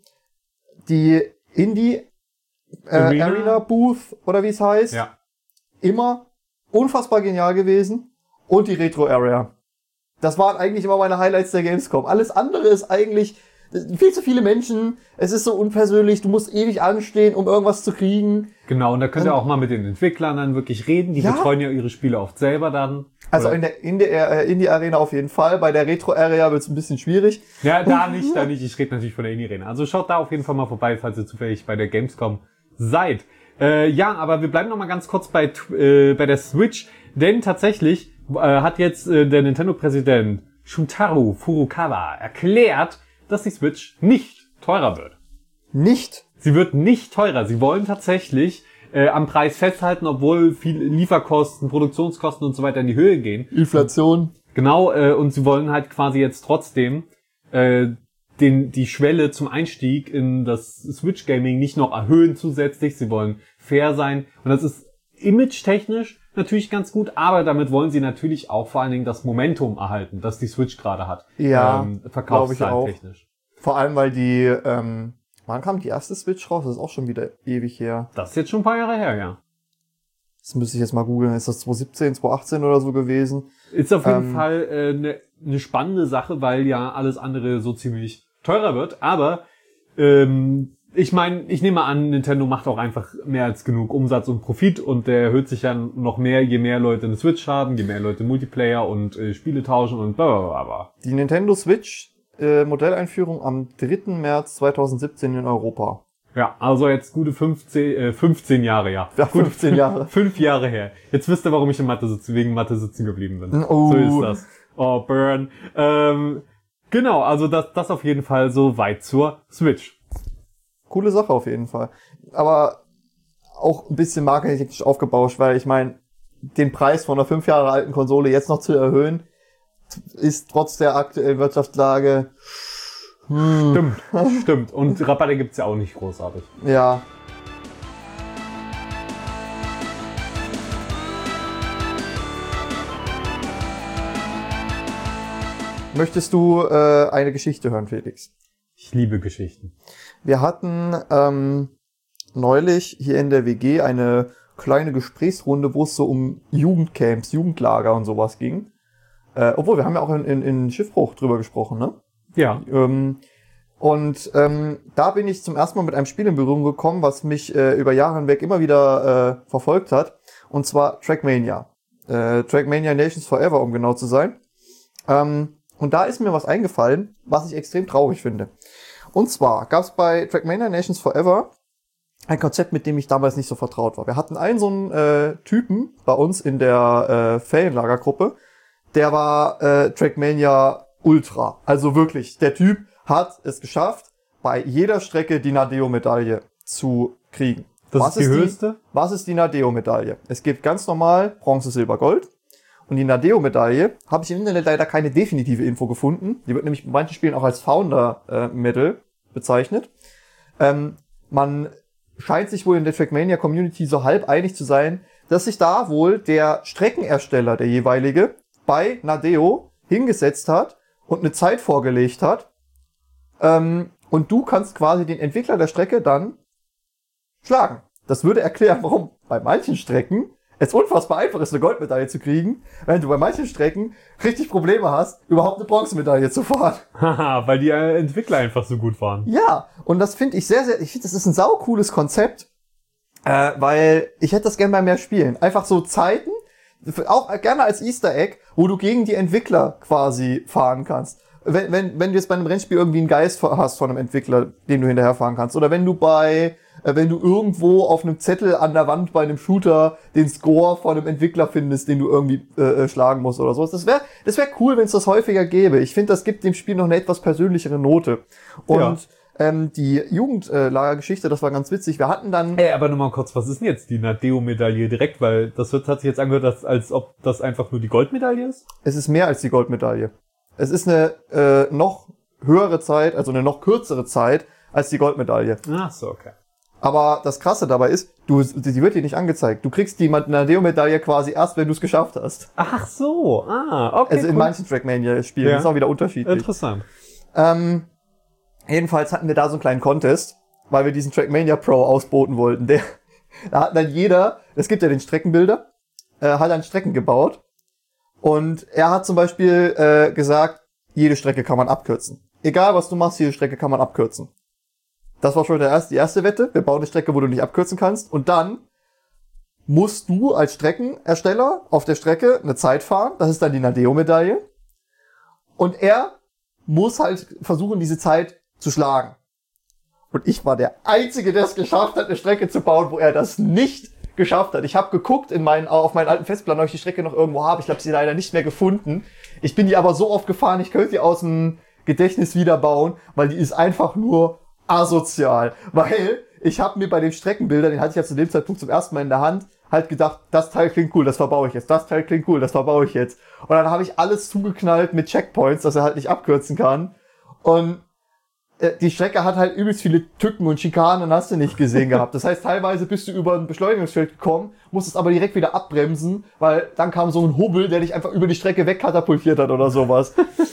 die Indie äh, Arena? Arena Booth, oder wie es heißt, Ja. immer unfassbar genial gewesen. Und die Retro Area. Das waren eigentlich immer meine Highlights der Gamescom. Alles andere ist eigentlich viel zu viele Menschen. Es ist so unpersönlich. Du musst ewig anstehen, um irgendwas zu kriegen. Genau, und da könnt ihr auch mal mit den Entwicklern dann wirklich reden. Die Ja. betreuen ja ihre Spiele oft selber dann. Also Oder- in der Indie, äh, Indie Arena auf jeden Fall. Bei der Retro Area wird es ein bisschen schwierig. Ja, da nicht, da nicht. Ich rede natürlich von der Indie-Arena. Also schaut da auf jeden Fall mal vorbei, falls ihr zufällig bei der Gamescom seid. Äh, ja, aber wir bleiben noch mal ganz kurz bei, äh, bei der Switch. Denn tatsächlich äh, hat jetzt äh, der Nintendo-Präsident Shuntaro Furukawa erklärt, dass die Switch nicht teurer wird. Nicht. Sie wird nicht teurer. Sie wollen tatsächlich äh, am Preis festhalten, obwohl viele Lieferkosten, Produktionskosten und so weiter in die Höhe gehen. Inflation. Genau, äh, und sie wollen halt quasi jetzt trotzdem äh, den die Schwelle zum Einstieg in das Switch Gaming nicht noch erhöhen zusätzlich. Sie wollen fair sein. Und das ist image-technisch natürlich ganz gut, aber damit wollen sie natürlich auch vor allen Dingen das Momentum erhalten, das die Switch gerade hat. Ja, ähm, glaub ich auch. verkaufszahlen-technisch. Vor allem, weil die, ähm, wann kam die erste Switch raus? Das ist auch schon wieder ewig her. Das ist jetzt schon ein paar Jahre her, ja. Das müsste ich jetzt mal googeln. Ist das zwanzig siebzehn, zwanzig achtzehn oder so gewesen? Ist auf jeden Ähm, Fall eine äh, ne, ne spannende Sache, weil ja alles andere so ziemlich teurer wird. Aber ähm, ich meine, ich nehme an, Nintendo macht auch einfach mehr als genug Umsatz und Profit und der erhöht sich ja noch mehr, je mehr Leute eine Switch haben, je mehr Leute Multiplayer und äh, Spiele tauschen und bla bla bla. Die Nintendo Switch äh, Modelleinführung am dritten März zweitausendsiebzehn in Europa. Ja, also jetzt gute fünfzehn, äh, fünfzehn Jahre, ja. Ja, Gut, fünfzehn Jahre. Fünf Jahre her. Jetzt wisst ihr, warum ich in Mathe sitzen, wegen Mathe sitzen geblieben bin. Oh. So ist das. Oh, burn. Ähm, genau, also das, das auf jeden Fall so weit zur Switch. Coole Sache auf jeden Fall. Aber auch ein bisschen marketingtechnisch aufgebauscht, weil ich meine, den Preis von einer fünf Jahre alten Konsole jetzt noch zu erhöhen, ist trotz der aktuellen Wirtschaftslage, Stimmt, stimmt. Und Rabatte gibt's ja auch nicht großartig. ja. Möchtest du äh, eine Geschichte hören, Felix? Ich liebe Geschichten. Wir hatten ähm, neulich hier in der W G eine kleine Gesprächsrunde, wo es so um Jugendcamps, Jugendlager und sowas ging. Äh, obwohl, wir haben ja auch in, in, in Schiffbruch drüber gesprochen, ne? Ja. Ähm, und ähm, da bin ich zum ersten Mal mit einem Spiel in Berührung gekommen, was mich äh, über Jahre hinweg immer wieder äh, verfolgt hat. Und zwar Trackmania. Äh, Trackmania Nations Forever, um genau zu sein. Ähm, und da ist mir was eingefallen, was ich extrem traurig finde. Und zwar gab es bei Trackmania Nations Forever ein Konzept, mit dem ich damals nicht so vertraut war. Wir hatten einen so einen äh, Typen bei uns in der äh, Ferienlagergruppe, der war äh, Trackmania Ultra. Also wirklich, der Typ hat es geschafft, bei jeder Strecke die Nadeo-Medaille zu kriegen. Das was ist die höchste? Was ist die Nadeo-Medaille? Es gibt ganz normal Bronze, Silber, Gold. Und die Nadeo-Medaille habe ich im Internet leider keine definitive Info gefunden. Die wird nämlich bei manchen Spielen auch als Founder-Medal bezeichnet. Ähm, man scheint sich wohl in der Trackmania-Community so halb einig zu sein, dass sich da wohl der Streckenersteller, der jeweilige, bei Nadeo hingesetzt hat und eine Zeit vorgelegt hat. Ähm, und du kannst quasi den Entwickler der Strecke dann schlagen. Das würde erklären, warum bei manchen Strecken es unfassbar einfach ist, eine Goldmedaille zu kriegen, während du bei manchen Strecken richtig Probleme hast, überhaupt eine Bronzemedaille zu fahren. Haha, weil die äh, Entwickler einfach so gut waren. Ja, und das finde ich sehr, sehr, ich finde, das ist ein saucooles Konzept. Äh, weil ich hätte das gerne bei mehr Spielen. Einfach so Zeiten, auch gerne als Easter Egg, wo du gegen die Entwickler quasi fahren kannst. Wenn, wenn, wenn du jetzt bei einem Rennspiel irgendwie einen Geist hast von einem Entwickler, den du hinterherfahren kannst. Oder wenn du bei, äh, wenn du irgendwo auf einem Zettel an der Wand bei einem Shooter den Score von einem Entwickler findest, den du irgendwie äh, schlagen musst oder sowas. Das wäre, das wäre cool, wenn es das häufiger gäbe. Ich finde, das gibt dem Spiel noch eine etwas persönlichere Note. Und Ja. ähm, die Jugendlagergeschichte, das war ganz witzig. Wir hatten dann... Ey, aber nur mal kurz, was ist denn jetzt die Nadeo-Medaille direkt? Weil das wird, hat sich jetzt angehört, als, als ob das einfach nur die Goldmedaille ist? Es ist mehr als die Goldmedaille. Es ist eine äh, noch höhere Zeit, also eine noch kürzere Zeit als die Goldmedaille. Ach so, okay. Aber das Krasse dabei ist, du, die wird dir nicht angezeigt. Du kriegst die Nadeo-Medaille quasi erst, wenn du es geschafft hast. Ach so, ah, okay. Also in cool. manchen Trackmania-Spielen. Ja. Das ist auch wieder unterschiedlich. Interessant. Ähm, jedenfalls hatten wir da so einen kleinen Contest, weil wir diesen Trackmania Pro ausboten wollten. Der, da hat dann jeder, es gibt ja den Streckenbilder, äh, hat dann Strecken gebaut. Und er hat zum Beispiel äh, gesagt, jede Strecke kann man abkürzen. Egal was du machst, jede Strecke kann man abkürzen. Das war schon der erste, die erste Wette. Wir bauen eine Strecke, wo du nicht abkürzen kannst. Und dann musst du als Streckenersteller auf der Strecke eine Zeit fahren. Das ist dann die Nadeo-Medaille. Und er muss halt versuchen, diese Zeit zu schlagen. Und ich war der Einzige, der es geschafft hat, eine Strecke zu bauen, wo er das nicht geschafft hat. Ich habe geguckt in meinen, auf meinen alten Festplatten, ob ich die Strecke noch irgendwo habe. Ich habe sie leider nicht mehr gefunden. Ich bin die aber so oft gefahren, ich könnte sie aus dem Gedächtnis wiederbauen, weil die ist einfach nur asozial. Weil ich habe mir bei den Streckenbildern, den hatte ich ja zu dem Zeitpunkt zum ersten Mal in der Hand, halt gedacht, das Teil klingt cool, das verbaue ich jetzt. Das Teil klingt cool, das verbaue ich jetzt. Und dann habe ich alles zugeknallt mit Checkpoints, dass er halt nicht abkürzen kann. Und die Strecke hat halt übelst viele Tücken und Schikanen, hast du nicht gesehen gehabt. Das heißt, teilweise bist du über ein Beschleunigungsfeld gekommen, musstest aber direkt wieder abbremsen, weil dann kam so ein Hubbel, der dich einfach über die Strecke wegkatapultiert hat oder sowas.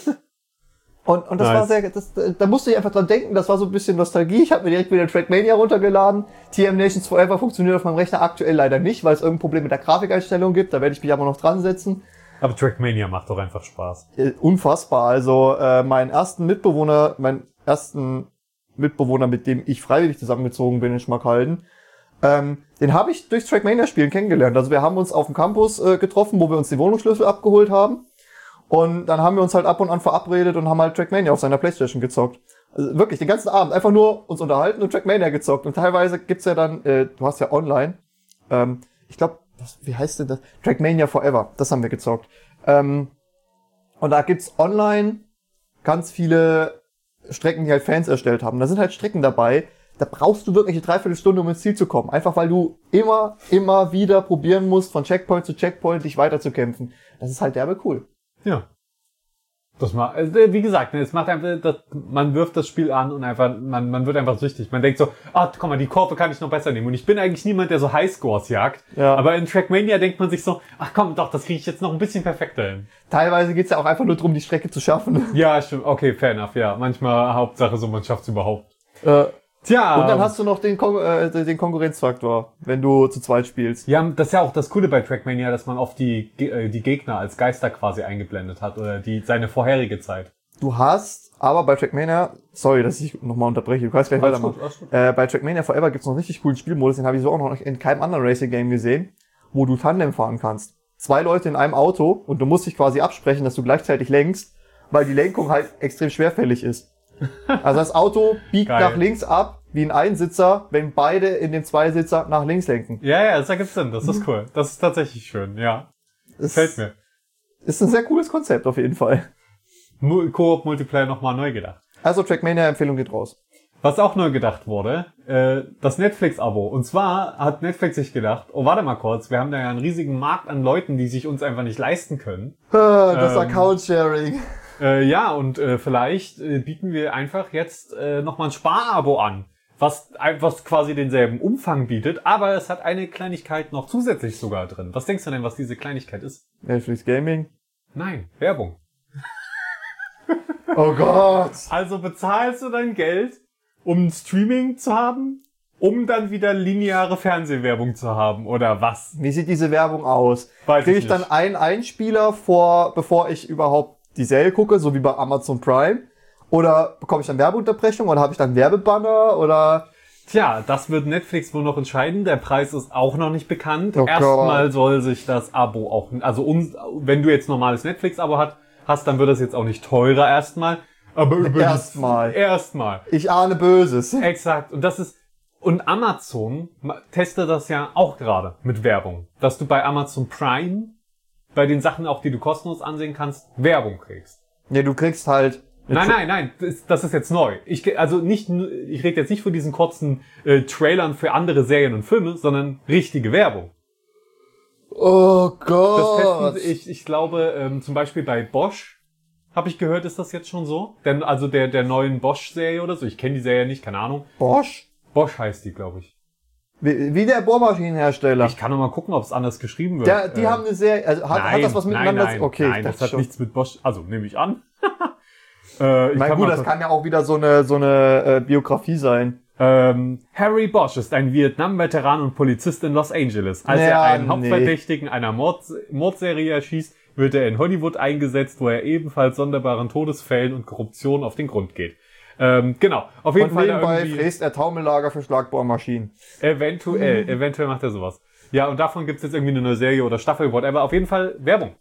Und, und das Nice. war sehr, das, da musste ich einfach dran denken, das war so ein bisschen Nostalgie. Ich habe mir direkt wieder Trackmania runtergeladen. T M Nations Forever funktioniert auf meinem Rechner aktuell leider nicht, weil es irgendein Problem mit der Grafikeinstellung gibt. Da werde ich mich aber noch dran setzen. Aber Trackmania macht doch einfach Spaß. Äh, unfassbar. Also äh, meinen ersten Mitbewohner, mein ersten Mitbewohner, mit dem ich freiwillig zusammengezogen bin in Schmackhalden, ähm, den habe ich durchs Trackmania-Spielen kennengelernt. Also wir haben uns auf dem Campus äh, getroffen, wo wir uns den Wohnungsschlüssel abgeholt haben. Und dann haben wir uns halt ab und an verabredet und haben halt Trackmania auf seiner Playstation gezockt. Also wirklich, den ganzen Abend einfach nur uns unterhalten und Trackmania gezockt. Und teilweise gibt's ja dann, äh, du hast ja online, ähm, ich glaube, wie heißt denn das? Trackmania Forever, das haben wir gezockt. Ähm, und da gibt's online ganz viele Strecken, die halt Fans erstellt haben. Da sind halt Strecken dabei, da brauchst du wirklich eine Dreiviertelstunde, um ins Ziel zu kommen. Einfach weil du immer, immer wieder probieren musst, von Checkpoint zu Checkpoint dich weiterzukämpfen. Das ist halt derbe cool. Ja. Das macht, also wie gesagt, es macht einfach, das, man wirft das Spiel an und einfach, man, man wird einfach süchtig. Man denkt so, ah, guck mal, die Kurve kann ich noch besser nehmen. Und ich bin eigentlich niemand, der so Highscores jagt. Ja. Aber in Trackmania denkt man sich so, ach komm, doch, das kriege ich jetzt noch ein bisschen perfekter hin. Teilweise geht's ja auch einfach nur darum, die Strecke zu schaffen. Ja, stimmt. Okay, fair enough, ja. Manchmal Hauptsache so, man schafft's überhaupt. Äh, Tja. und dann hast du noch den, Kon äh, den Konkurrenzfaktor, wenn du zu zweit spielst. Ja, das ist ja auch das Coole bei Trackmania, dass man oft die, äh, die Gegner als Geister quasi eingeblendet hat oder die, seine vorherige Zeit. Du hast, aber bei Trackmania, sorry, dass ich nochmal unterbreche, du kannst gleich Alles weitermachen. gut, alles gut. Äh, bei Trackmania Forever gibt's noch einen richtig coolen Spielmodus, den habe ich so auch noch in keinem anderen Racing-Game gesehen, wo du Tandem fahren kannst. Zwei Leute in einem Auto und du musst dich quasi absprechen, dass du gleichzeitig lenkst, weil die Lenkung halt extrem schwerfällig ist. Also das Auto biegt Geil. nach links ab, wie ein Einsitzer, wenn beide in dem Zweisitzer nach links lenken. Ja, ja, das ergibt Sinn, das ist cool. Das ist tatsächlich schön, ja. Das Gefällt mir. Ist ein sehr cooles Konzept auf jeden Fall. Mu- Koop-Multiplayer nochmal neu gedacht. Also Trackmania-Empfehlung geht raus. Was auch neu gedacht wurde, äh, das Netflix-Abo. Und zwar hat Netflix sich gedacht, oh, warte mal kurz, wir haben da ja einen riesigen Markt an Leuten, die sich uns einfach nicht leisten können. Das Ähm, Account-Sharing. Äh, ja, und äh, vielleicht äh, bieten wir einfach jetzt äh, nochmal ein Sparabo an, was, was quasi denselben Umfang bietet, aber es hat eine Kleinigkeit noch zusätzlich sogar drin. Was denkst du denn, was diese Kleinigkeit ist? Netflix Gaming. Nein, Werbung. Oh Gott. Also bezahlst du dein Geld, um Streaming zu haben, um dann wieder lineare Fernsehwerbung zu haben, oder was? Wie sieht diese Werbung aus? Weiß Kriege ich ich dann nicht. einen Einspieler vor, bevor ich überhaupt die Serie gucke, so wie bei Amazon Prime? Oder bekomme ich dann Werbeunterbrechung oder habe ich dann Werbebanner oder Tja, das wird Netflix wohl noch entscheiden. Der Preis ist auch noch nicht bekannt. Oh Erstmal Gott. soll sich das Abo auch, also um, wenn du jetzt normales Netflix-Abo hat, hast, dann wird das jetzt auch nicht teurer erstmal. Aber über Erstmal. Erstmal. Ich ahne Böses. Exakt. Und das ist, und Amazon testet das ja auch gerade mit Werbung. Dass du bei Amazon Prime, bei den Sachen auch, die du kostenlos ansehen kannst, Werbung kriegst. Ja, du kriegst halt... Nein, nein, nein, das, das ist jetzt neu. Ich, also nicht, ich rede jetzt nicht von diesen kurzen äh, Trailern für andere Serien und Filme, sondern richtige Werbung. Oh Das Gott. testen, ich, ich glaube, ähm, zum Beispiel bei Bosch, habe ich gehört, ist das jetzt schon so? Denn, also der, der neuen Bosch-Serie oder so, ich kenne die Serie nicht, keine Ahnung. Bosch? Bosch heißt die, glaube ich. Wie, wie der Bohrmaschinenhersteller. Ich kann noch mal gucken, ob es anders geschrieben wird. Der, die Äh, haben eine Serie, also hat, nein, hat das was miteinander nein, zu nein, Okay, nein, ich das dachte hat schon. nichts mit Bosch, also nehme ich an. äh, ich Na kann gut, mal das kurz- kann ja auch wieder so eine, so eine äh, Biografie sein. Ähm, Harry Bosch ist ein Vietnam-Veteran und Polizist in Los Angeles. Als Ja, er einen nee. Hauptverdächtigen einer Mord Mordserie erschießt, wird er in Hollywood eingesetzt, wo er ebenfalls sonderbaren Todesfällen und Korruption auf den Grund geht. Ähm, genau, auf jeden Und Fall da nebenbei irgendwie fräst er Taumellager für Schlagbohrmaschinen. eventuell, eventuell macht er sowas. Ja, und davon gibt's jetzt irgendwie eine neue Serie oder Staffel, whatever. Auf jeden Fall Werbung.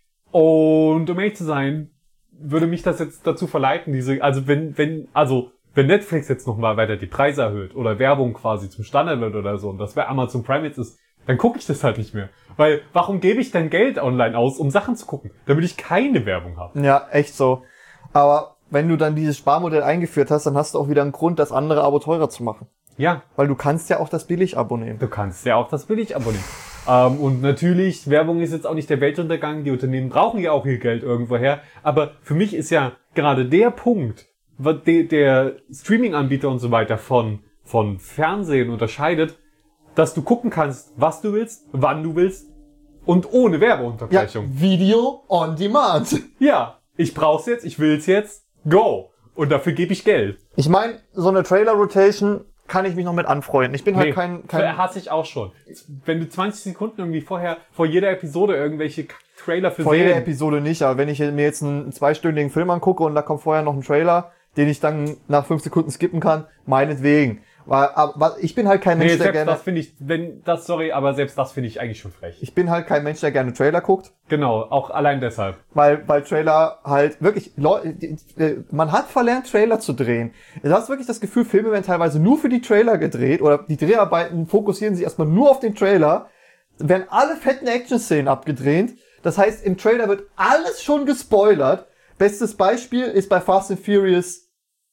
Und um ehrlich zu sein, würde mich das jetzt dazu verleiten, diese, also wenn, wenn, also wenn Netflix jetzt nochmal weiter die Preise erhöht oder Werbung quasi zum Standard wird oder so, und das bei Amazon Prime jetzt ist, dann gucke ich das halt nicht mehr. Weil, warum gebe ich denn Geld online aus, um Sachen zu gucken, damit ich keine Werbung habe? Ja, echt so. Aber wenn du dann dieses Sparmodell eingeführt hast, dann hast du auch wieder einen Grund, das andere Abo teurer zu machen. Ja, Weil du kannst ja auch das Billig-Abo nehmen. du kannst ja auch das Billig-Abo nehmen. Ähm, und natürlich, Werbung ist jetzt auch nicht der Weltuntergang, die Unternehmen brauchen ja auch ihr Geld irgendwoher, aber für mich ist ja gerade der Punkt, was de, der Streaming-Anbieter und so weiter von, von Fernsehen unterscheidet, dass du gucken kannst, was du willst, wann du willst und ohne Ja, Werbeunterbrechung. Video on Demand. Ja, ich brauch's jetzt, ich will's jetzt, go. Und dafür gebe ich Geld. Ich meine, so eine Trailer-Rotation kann ich mich noch mit anfreunden. Ich bin halt Nee, kein... kein hasse ich auch schon. Wenn du zwanzig Sekunden irgendwie vorher, vor jeder Episode irgendwelche Trailer für vor jeder Serien- Episode nicht, aber wenn ich mir jetzt einen zweistündigen Film angucke und da kommt vorher noch ein Trailer, den ich dann nach fünf Sekunden skippen kann, meinetwegen. Weil, aber ich bin halt kein Mensch, Nee, der selbst gerne... das finde ich, wenn, das, sorry, aber selbst das finde ich eigentlich schon frech. Ich bin halt kein Mensch, der gerne Trailer guckt. Genau, auch allein deshalb. Weil, weil Trailer halt wirklich, Leu- die- die- man hat verlernt, Trailer zu drehen. Du hast wirklich das Gefühl, Filme werden teilweise nur für die Trailer gedreht oder die Dreharbeiten fokussieren sich erstmal nur auf den Trailer, werden alle fetten Action-Szenen abgedreht. Das heißt, im Trailer wird alles schon gespoilert. Bestes Beispiel ist bei Fast and Furious,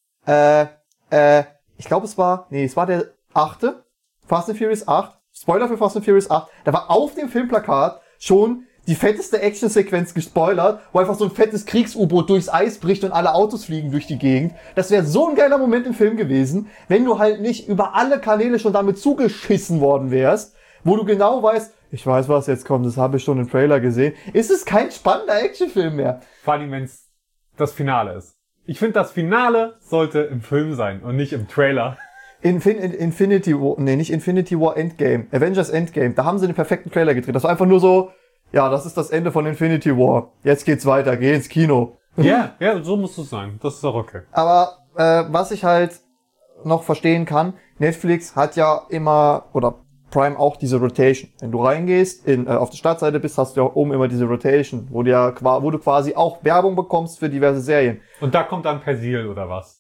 äh, äh, ich glaube es war, nee, es war der achte, Fast and Furious acht, Spoiler für Fast and Furious acht, da war auf dem Filmplakat schon die fetteste Actionsequenz gespoilert, wo einfach so ein fettes Kriegs-U-Boot durchs Eis bricht und alle Autos fliegen durch die Gegend. Das wäre so ein geiler Moment im Film gewesen, wenn du halt nicht über alle Kanäle schon damit zugeschissen worden wärst, wo du genau weißt, ich weiß, was jetzt kommt, das habe ich schon im Trailer gesehen. Ist es kein spannender Actionfilm mehr? Vor allem, wenn es das Finale ist. Ich finde, das Finale sollte im Film sein und nicht im Trailer. Infin in Infinity War, nee, nicht Infinity War Endgame, Avengers Endgame, da haben sie den perfekten Trailer gedreht. Das war einfach nur so, ja, das ist das Ende von Infinity War. Jetzt geht's weiter, geh ins Kino. Ja, ja, so muss es sein. Das ist doch okay. Aber äh, was ich halt noch verstehen kann, Netflix hat ja immer, oder Prime auch diese Rotation. Wenn du reingehst, in, äh, auf der Startseite bist, hast du ja oben immer diese Rotation, wo du ja qua- wo du quasi auch Werbung bekommst für diverse Serien. Und da kommt dann Persil oder was?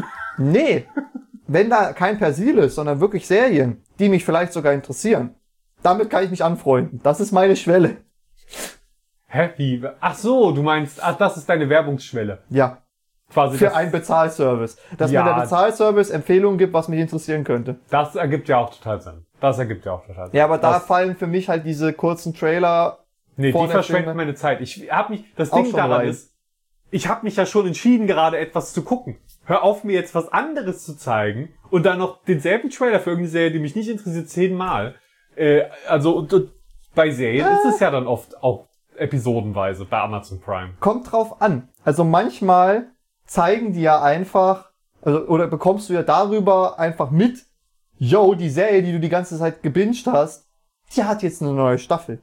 Nee, wenn da kein Persil ist, sondern wirklich Serien, die mich vielleicht sogar interessieren, damit kann ich mich anfreunden. Das ist meine Schwelle. Hä? Wie? Ach so, du meinst, ach, das ist deine Werbungsschwelle. Ja, Quasi für das, einen Bezahlservice. Dass Ja. mir der Bezahlservice Empfehlungen gibt, was mich interessieren könnte. das ergibt ja auch total Sinn. Das ergibt ja auch total Sinn. Ja, aber da das, fallen für mich halt diese kurzen Trailer. nee, vor die der verschwenden Filme- meine Zeit. Ich hab mich, das Auch Ding schon daran rein. ist, ich habe mich ja schon entschieden, gerade etwas zu gucken. Hör auf, mir jetzt was anderes zu zeigen und dann noch denselben Trailer für irgendeine Serie, die mich nicht interessiert, zehnmal. Äh, also und, und bei Serien Äh. ist es ja dann oft auch episodenweise bei Amazon Prime. Kommt drauf an. Also manchmal zeigen die ja einfach, also, oder bekommst du ja darüber einfach mit, yo, die Serie, die du die ganze Zeit gebinged hast, die hat jetzt eine neue Staffel.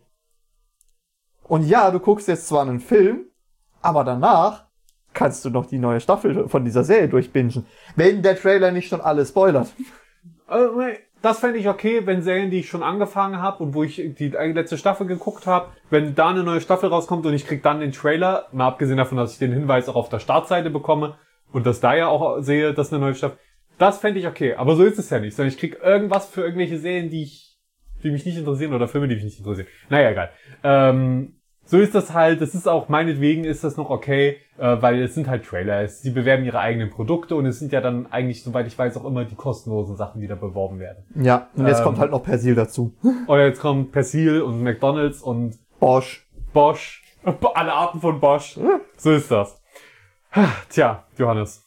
Und ja, du guckst jetzt zwar einen Film, aber danach kannst du noch die neue Staffel von dieser Serie durchbingen. Wenn der Trailer nicht schon alles spoilert. äh, das fände ich okay, wenn Serien, die ich schon angefangen habe und wo ich die letzte Staffel geguckt habe, wenn da eine neue Staffel rauskommt und ich krieg dann den Trailer, mal abgesehen davon, dass ich den Hinweis auch auf der Startseite bekomme und dass da ja auch sehe, dass eine neue Staffel, das fände ich okay. Aber so ist es ja nicht, sondern ich krieg irgendwas für irgendwelche Serien, die ich, die mich nicht interessieren oder Filme, die mich nicht interessieren. Naja, egal. Ähm, so ist das halt, das ist auch, meinetwegen ist das noch okay, äh, weil es sind halt Trailer, sie bewerben ihre eigenen Produkte und es sind ja dann eigentlich, soweit ich weiß, auch immer die kostenlosen Sachen, die da beworben werden. Ja, und jetzt ähm, kommt halt noch Persil dazu. Oder jetzt kommt Persil und McDonald's und Bosch. Bosch, alle Arten von Bosch. So ist das. Tja, Johannes.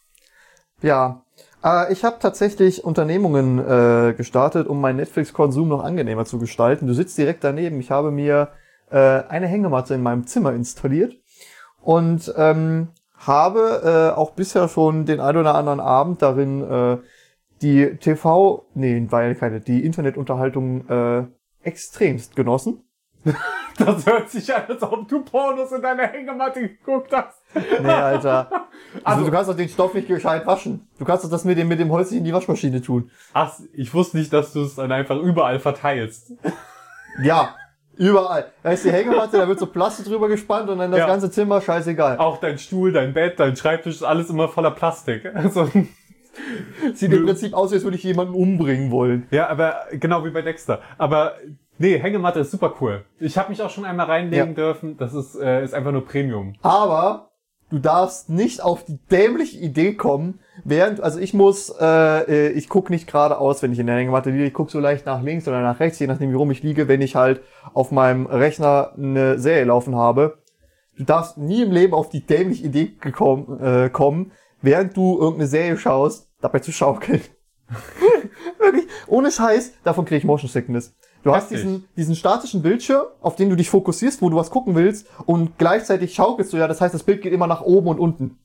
Ja, äh, ich habe tatsächlich Unternehmungen äh, gestartet, um meinen Netflix-Konsum noch angenehmer zu gestalten. Du sitzt direkt daneben. Ich habe mir äh, eine Hängematte in meinem Zimmer installiert und ähm, habe äh, auch bisher schon den ein oder anderen Abend darin äh, die T V, nee, war ja keine, die Internetunterhaltung äh, extremst genossen. Das hört sich an, als ob du Pornos in deiner Hängematte geguckt hast. Nee, Alter. Also, Also- du kannst doch den Stoff nicht gescheit waschen. Du kannst doch das mit dem, mit dem Holz nicht in die Waschmaschine tun. Ach, ich wusste nicht, dass du es dann einfach überall verteilst. Ja, überall. Da ist die Hängematte, da wird so Plastik drüber gespannt und dann das Ja. ganze Zimmer, scheißegal. Auch dein Stuhl, dein Bett, dein Schreibtisch, ist alles immer voller Plastik. Also, Sieht im Prinzip aus, als würde ich jemanden umbringen wollen. ja, aber genau wie bei Dexter. Aber nee, Hängematte ist super cool. Ich habe mich auch schon einmal reinlegen Ja. dürfen. Das ist äh, ist einfach nur Premium. Aber du darfst nicht auf die dämliche Idee kommen, während, also ich muss, äh, ich guck nicht geradeaus, wenn ich in der Hängematte liege, ich guck so leicht nach links oder nach rechts, je nachdem wie rum ich liege, wenn ich halt auf meinem Rechner eine Serie laufen habe. Du darfst nie im Leben auf die dämliche Idee gekommen, äh, kommen, während du irgendeine Serie schaust, dabei zu schaukeln. Wirklich, ohne Scheiß, davon kriege ich Motion Sickness. Du hast Heftig. diesen, diesen statischen Bildschirm, auf den du dich fokussierst, wo du was gucken willst, und gleichzeitig schaukelst du ja, das heißt, das Bild geht immer nach oben und unten.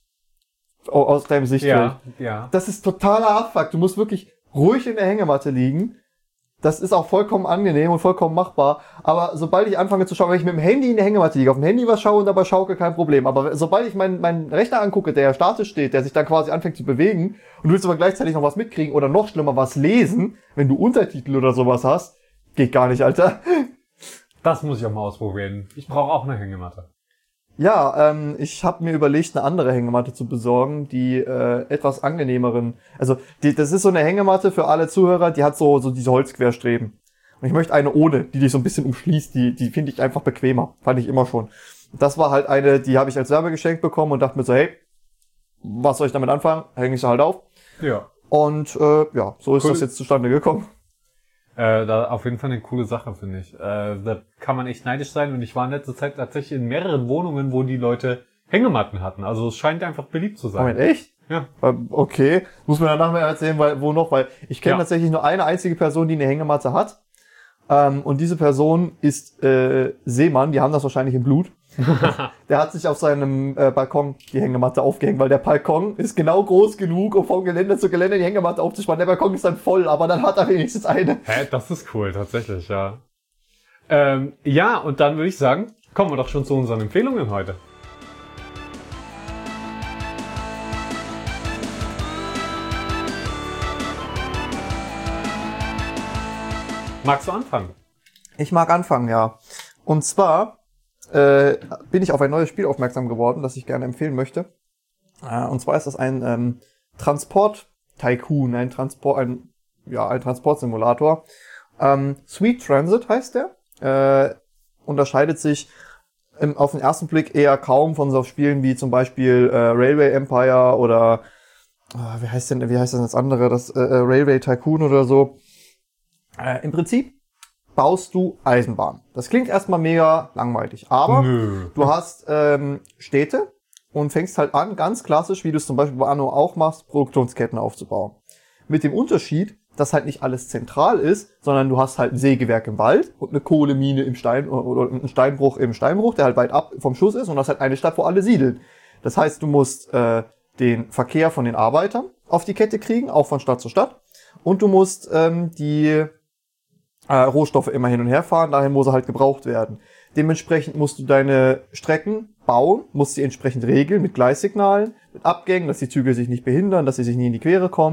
O- Aus deinem Sichtfeld. Ja, ja. Das ist totaler Abfuck. Du musst wirklich ruhig in der Hängematte liegen. Das ist auch vollkommen angenehm und vollkommen machbar. Aber sobald ich anfange zu schauen, wenn ich mit dem Handy in der Hängematte liege, auf dem Handy was schaue und dabei schaukel, kein Problem. Aber sobald ich meinen meinen Rechner angucke, der ja statisch steht, der sich dann quasi anfängt zu bewegen, und du willst aber gleichzeitig noch was mitkriegen oder noch schlimmer was lesen, wenn du Untertitel oder sowas hast, geht gar nicht, Alter. Das muss ich auch mal ausprobieren. Ich brauche auch eine Hängematte. Ja, ähm, ich habe mir überlegt, eine andere Hängematte zu besorgen, die äh, etwas angenehmeren. Also die, das ist so eine Hängematte für alle Zuhörer, die hat so so diese Holzquerstreben. Und ich möchte eine ohne, die dich so ein bisschen umschließt. Die die finde ich einfach bequemer, fand ich immer schon. Das war halt eine, die habe ich als Werbegeschenk bekommen und dachte mir so, hey, was soll ich damit anfangen? Hänge ich sie halt auf. Ja. Und äh, ja, so ist Cool. das jetzt zustande gekommen. Äh, da auf jeden Fall eine coole Sache, finde ich. Äh, da kann man echt neidisch sein und ich war in letzter Zeit tatsächlich in mehreren Wohnungen, wo die Leute Hängematten hatten. Also es scheint einfach beliebt zu sein. Moment, echt? Ja. Ähm, Okay, muss mir danach mal erzählen, weil, wo noch, weil ich kenne Ja. tatsächlich nur eine einzige Person, die eine Hängematte hat. Ähm, und diese Person ist äh, Seemann, die haben das wahrscheinlich im Blut. Der hat sich auf seinem äh, Balkon die Hängematte aufgehängt, weil der Balkon ist genau groß genug, um vom Gelände zu Gelände die Hängematte aufzuspannen. Der Balkon ist dann voll, aber dann hat er wenigstens eine. Hä, das ist cool, tatsächlich, ja. Ähm, ja, und dann würde ich sagen, kommen wir doch schon zu unseren Empfehlungen heute. Magst du anfangen? Ich mag anfangen, ja. Und zwar äh, bin ich auf ein neues Spiel aufmerksam geworden, das ich gerne empfehlen möchte. Äh, und zwar ist das ein ähm, Transport-Tycoon, ein Transport, ein, ja, ein Transportsimulator. Ähm, Sweet Transit heißt der. Äh, unterscheidet sich im, auf den ersten Blick eher kaum von so Spielen wie zum Beispiel äh, Railway Empire oder äh, wie heißt denn, wie heißt denn das andere, das äh, Railway Tycoon oder so. Äh, Im Prinzip baust du Eisenbahn. Das klingt erstmal mega langweilig, aber Nö. du hast ähm, Städte und fängst halt an, ganz klassisch, wie du es zum Beispiel bei Anno auch machst, Produktionsketten aufzubauen. Mit dem Unterschied, dass halt nicht alles zentral ist, sondern du hast halt ein Sägewerk im Wald und eine Kohlemine im Stein oder einen Steinbruch im Steinbruch, der halt weit ab vom Schuss ist, und das halt eine Stadt, wo alle siedeln. Das heißt, du musst äh, den Verkehr von den Arbeitern auf die Kette kriegen, auch von Stadt zu Stadt, und du musst ähm, die äh, Rohstoffe immer hin und her fahren, dahin, wo sie halt gebraucht werden. Dementsprechend musst du deine Strecken bauen, musst sie entsprechend regeln mit Gleissignalen, mit Abgängen, dass die Züge sich nicht behindern, dass sie sich nie in die Quere kommen.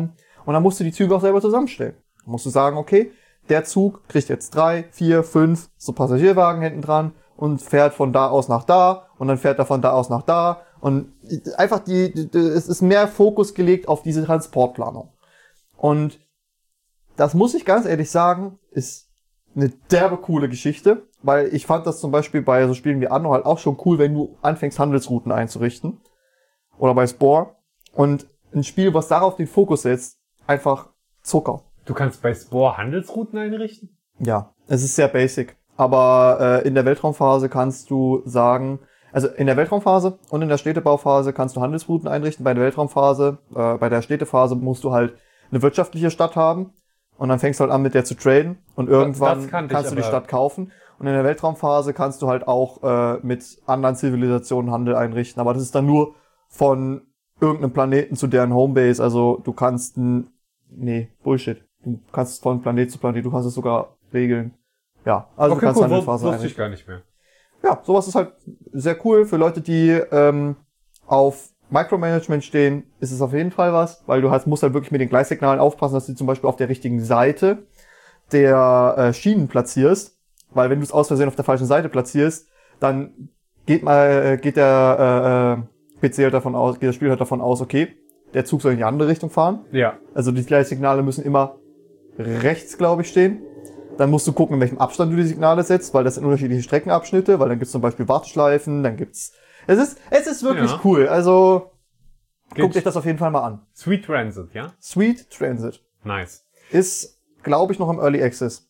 Und dann musst du die Züge auch selber zusammenstellen. Dann musst du sagen, okay, der Zug kriegt jetzt drei, vier, fünf so Passagierwagen hinten dran und fährt von da aus nach da und dann fährt er von da aus nach da und einfach die, die es ist mehr Fokus gelegt auf diese Transportplanung. Und das muss ich ganz ehrlich sagen, ist eine derbe coole Geschichte, weil ich fand das zum Beispiel bei so Spielen wie Anno halt auch schon cool, wenn du anfängst Handelsrouten einzurichten oder bei Spore und ein Spiel, was darauf den Fokus setzt, einfach Zucker. Du kannst bei Spore Handelsrouten einrichten? Ja, es ist sehr basic. Aber äh, in der Weltraumphase kannst du sagen, also in der Weltraumphase und in der Städtebauphase kannst du Handelsrouten einrichten. Bei der Weltraumphase, äh, bei der Städtephase musst du halt eine wirtschaftliche Stadt haben und dann fängst du halt an, mit der zu traden und irgendwann kannst du die Stadt kaufen. Und in der Weltraumphase kannst du halt auch äh, mit anderen Zivilisationen Handel einrichten. Aber das ist dann nur von irgendeinem Planeten zu deren Homebase. Also du kannst ein, nee, Bullshit. Du kannst von Planet zu Planet, du kannst es sogar regeln. Ja, also okay, du kannst cool, Handelsphasen wusste ich gar nicht mehr. Ja, sowas ist halt sehr cool. Für Leute, die ähm, auf Micromanagement stehen, ist es auf jeden Fall was, weil du halt, musst halt wirklich mit den Gleissignalen aufpassen, dass du zum Beispiel auf der richtigen Seite der äh, Schienen platzierst, weil wenn du es aus Versehen auf der falschen Seite platzierst, dann geht mal äh, geht der äh, P C halt davon aus, geht das Spiel halt davon aus, okay, der Zug soll in die andere Richtung fahren. Ja. Also die Gleissignale müssen immer rechts, glaube ich, stehen. Dann musst du gucken, in welchem Abstand du die Signale setzt, weil das sind unterschiedliche Streckenabschnitte, weil dann gibt's zum Beispiel Warteschleifen, dann gibt's... Es ist es ist wirklich ja. cool, also Geht. guckt euch das auf jeden Fall mal an. Sweet Transit, ja? Sweet Transit. Nice. Ist, glaube ich, noch im Early Access.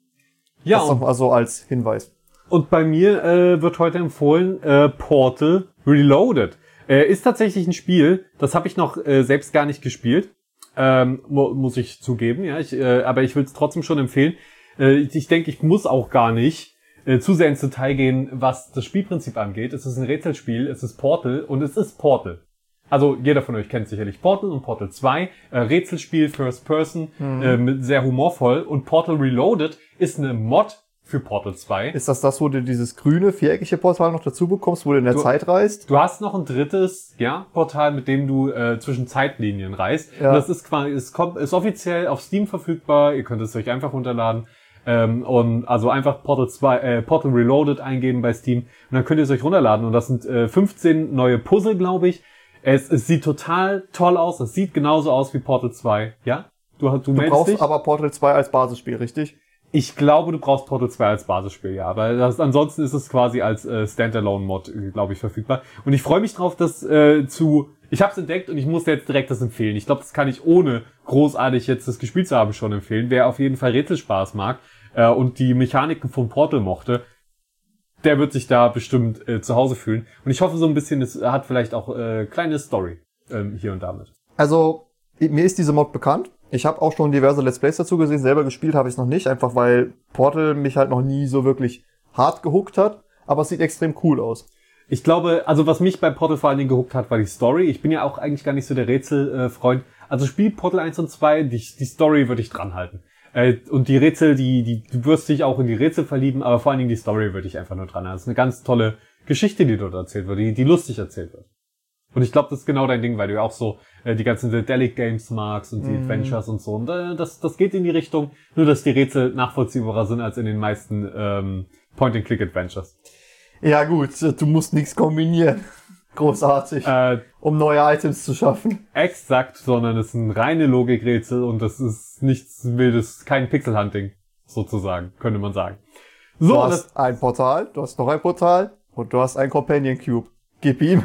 Ja. Das noch mal so als Hinweis. Und bei mir äh, wird heute empfohlen äh, Portal Reloaded. Äh, ist tatsächlich ein Spiel, das habe ich noch äh, selbst gar nicht gespielt, ähm, mu muss ich zugeben, ja. Ich, äh, aber ich will es trotzdem schon empfehlen. Äh, ich denke, ich muss auch gar nicht äh, zu sehr ins Detail gehen, was das Spielprinzip angeht. Es ist ein Rätselspiel, es ist Portal und es ist Portal. Also jeder von euch kennt sicherlich Portal und Portal zwei. Äh, Rätselspiel, First Person, mhm. äh, mit sehr humorvoll. Und Portal Reloaded ist eine Mod für Portal zwei. Ist das das, wo du dieses grüne, viereckige Portal noch dazu bekommst, wo du in der du, Zeit reist? Du hast noch ein drittes, ja, Portal, mit dem du äh, zwischen Zeitlinien reist. Ja. Und das ist quasi, ist, kommt, ist offiziell auf Steam verfügbar. Ihr könnt es euch einfach runterladen. Ähm, und also einfach Portal zwei, äh, Portal Reloaded eingeben bei Steam. Und dann könnt ihr es euch runterladen. Und das sind äh, fünfzehn neue Puzzle, glaube ich. Es, es sieht total toll aus. Es sieht genauso aus wie Portal zwei. Ja? Du, du, du brauchst dich? Aber Portal zwei als Basisspiel, richtig? Ich glaube, du brauchst Portal zwei als Basisspiel, ja. Aber das, ansonsten ist es quasi als äh, Standalone-Mod, glaube ich, verfügbar. Und ich freue mich drauf, das äh, zu... Ich habe es entdeckt und ich muss jetzt direkt das empfehlen. Ich glaube, das kann ich ohne großartig jetzt das gespielt zu haben schon empfehlen. Wer auf jeden Fall Rätselspaß mag äh, und die Mechaniken von Portal mochte, der wird sich da bestimmt äh, zu Hause fühlen. Und ich hoffe so ein bisschen, es hat vielleicht auch äh, kleine Story ähm, hier und damit. Also, mir ist diese Mod bekannt. Ich habe auch schon diverse Let's Plays dazu gesehen. Selber gespielt habe ich es noch nicht, einfach weil Portal mich halt noch nie so wirklich hart gehuckt hat. Aber es sieht extrem cool aus. Ich glaube, also was mich bei Portal vor allen Dingen gehuckt hat, war die Story. Ich bin ja auch eigentlich gar nicht so der Rätselfreund. Äh, also spiel Portal eins und zwei, die, die Story würde ich dran halten. Äh, und die Rätsel, die, die, du wirst dich auch in die Rätsel verlieben, aber vor allen Dingen die Story würde ich einfach nur dran halten. Das ist eine ganz tolle Geschichte, die dort erzählt wird, die, die lustig erzählt wird. Und ich glaube, das ist genau dein Ding, weil du ja auch so äh, die ganzen Dedelic Games magst und die mm. Adventures und so. Und äh, das, das geht in die Richtung, nur dass die Rätsel nachvollziehbarer sind als in den meisten ähm, Point-and-Click-Adventures. Ja gut, du musst nichts kombinieren. Großartig. Äh, um neue Items zu schaffen. Exakt, sondern es sind reine Logikrätsel und das ist nichts Wildes, kein Pixel-Hunting, sozusagen, könnte man sagen. So, du hast das, ein Portal, du hast noch ein Portal und du hast ein Companion Cube. Gib ihm.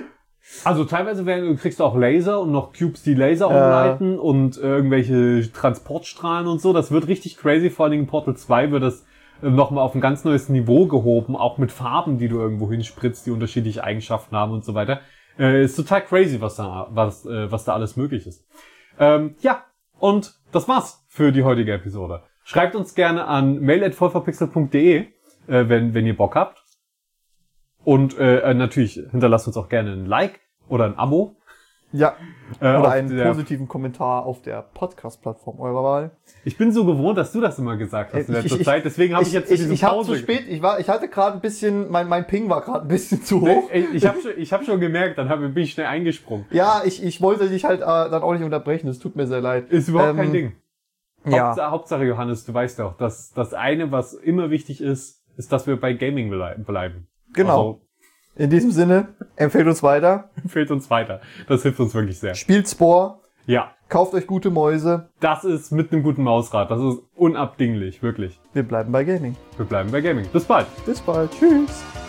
Also teilweise werden, kriegst du auch Laser und noch Cubes, die Laser umleiten äh. und äh, irgendwelche Transportstrahlen und so. Das wird richtig crazy. Vor allen Dingen in Portal zwei wird das äh, nochmal auf ein ganz neues Niveau gehoben. Auch mit Farben, die du irgendwo hinspritzt, die unterschiedliche Eigenschaften haben und so weiter. Äh, ist total crazy, was da, was, äh, was da alles möglich ist. Ähm, ja, und das war's für die heutige Episode. Schreibt uns gerne an mail at vollverpixelt punkt de, äh, wenn, wenn ihr Bock habt. Und äh, natürlich hinterlasst uns auch gerne ein Like oder ein Abo. Ja. Äh, Oder auf einen der- positiven Kommentar auf der Podcast-Plattform eurer Wahl. Ich bin so gewohnt, dass du das immer gesagt hast in Ich- letzter ich- Zeit, deswegen habe ich, jetzt ich, diese ich habe Pause. zu spät, ich war, ich hatte gerade ein bisschen, mein, mein Ping war gerade ein bisschen zu Nee, hoch. ey, ich habe schon, ich hab schon gemerkt, dann hab, bin ich schnell eingesprungen. Ja, ich, ich wollte dich halt äh, dann auch nicht unterbrechen, es tut mir sehr leid. Ist überhaupt Ähm, kein Ding. Ja. Hauptsache, Hauptsache, Johannes, du weißt doch, dass das eine, was immer wichtig ist, ist, dass wir bei Gaming blei- bleiben. Genau. In diesem Sinne, empfehlt uns weiter, Also, fehlt uns weiter. Das hilft uns wirklich sehr. spielt Spore, Ja, kauft euch gute Mäuse, das ist mit einem guten Mausrad. Das ist unabdinglich, wirklich. wir bleiben bei Gaming. Wir bleiben bei Gaming. Bis bald. Bis bald, tschüss.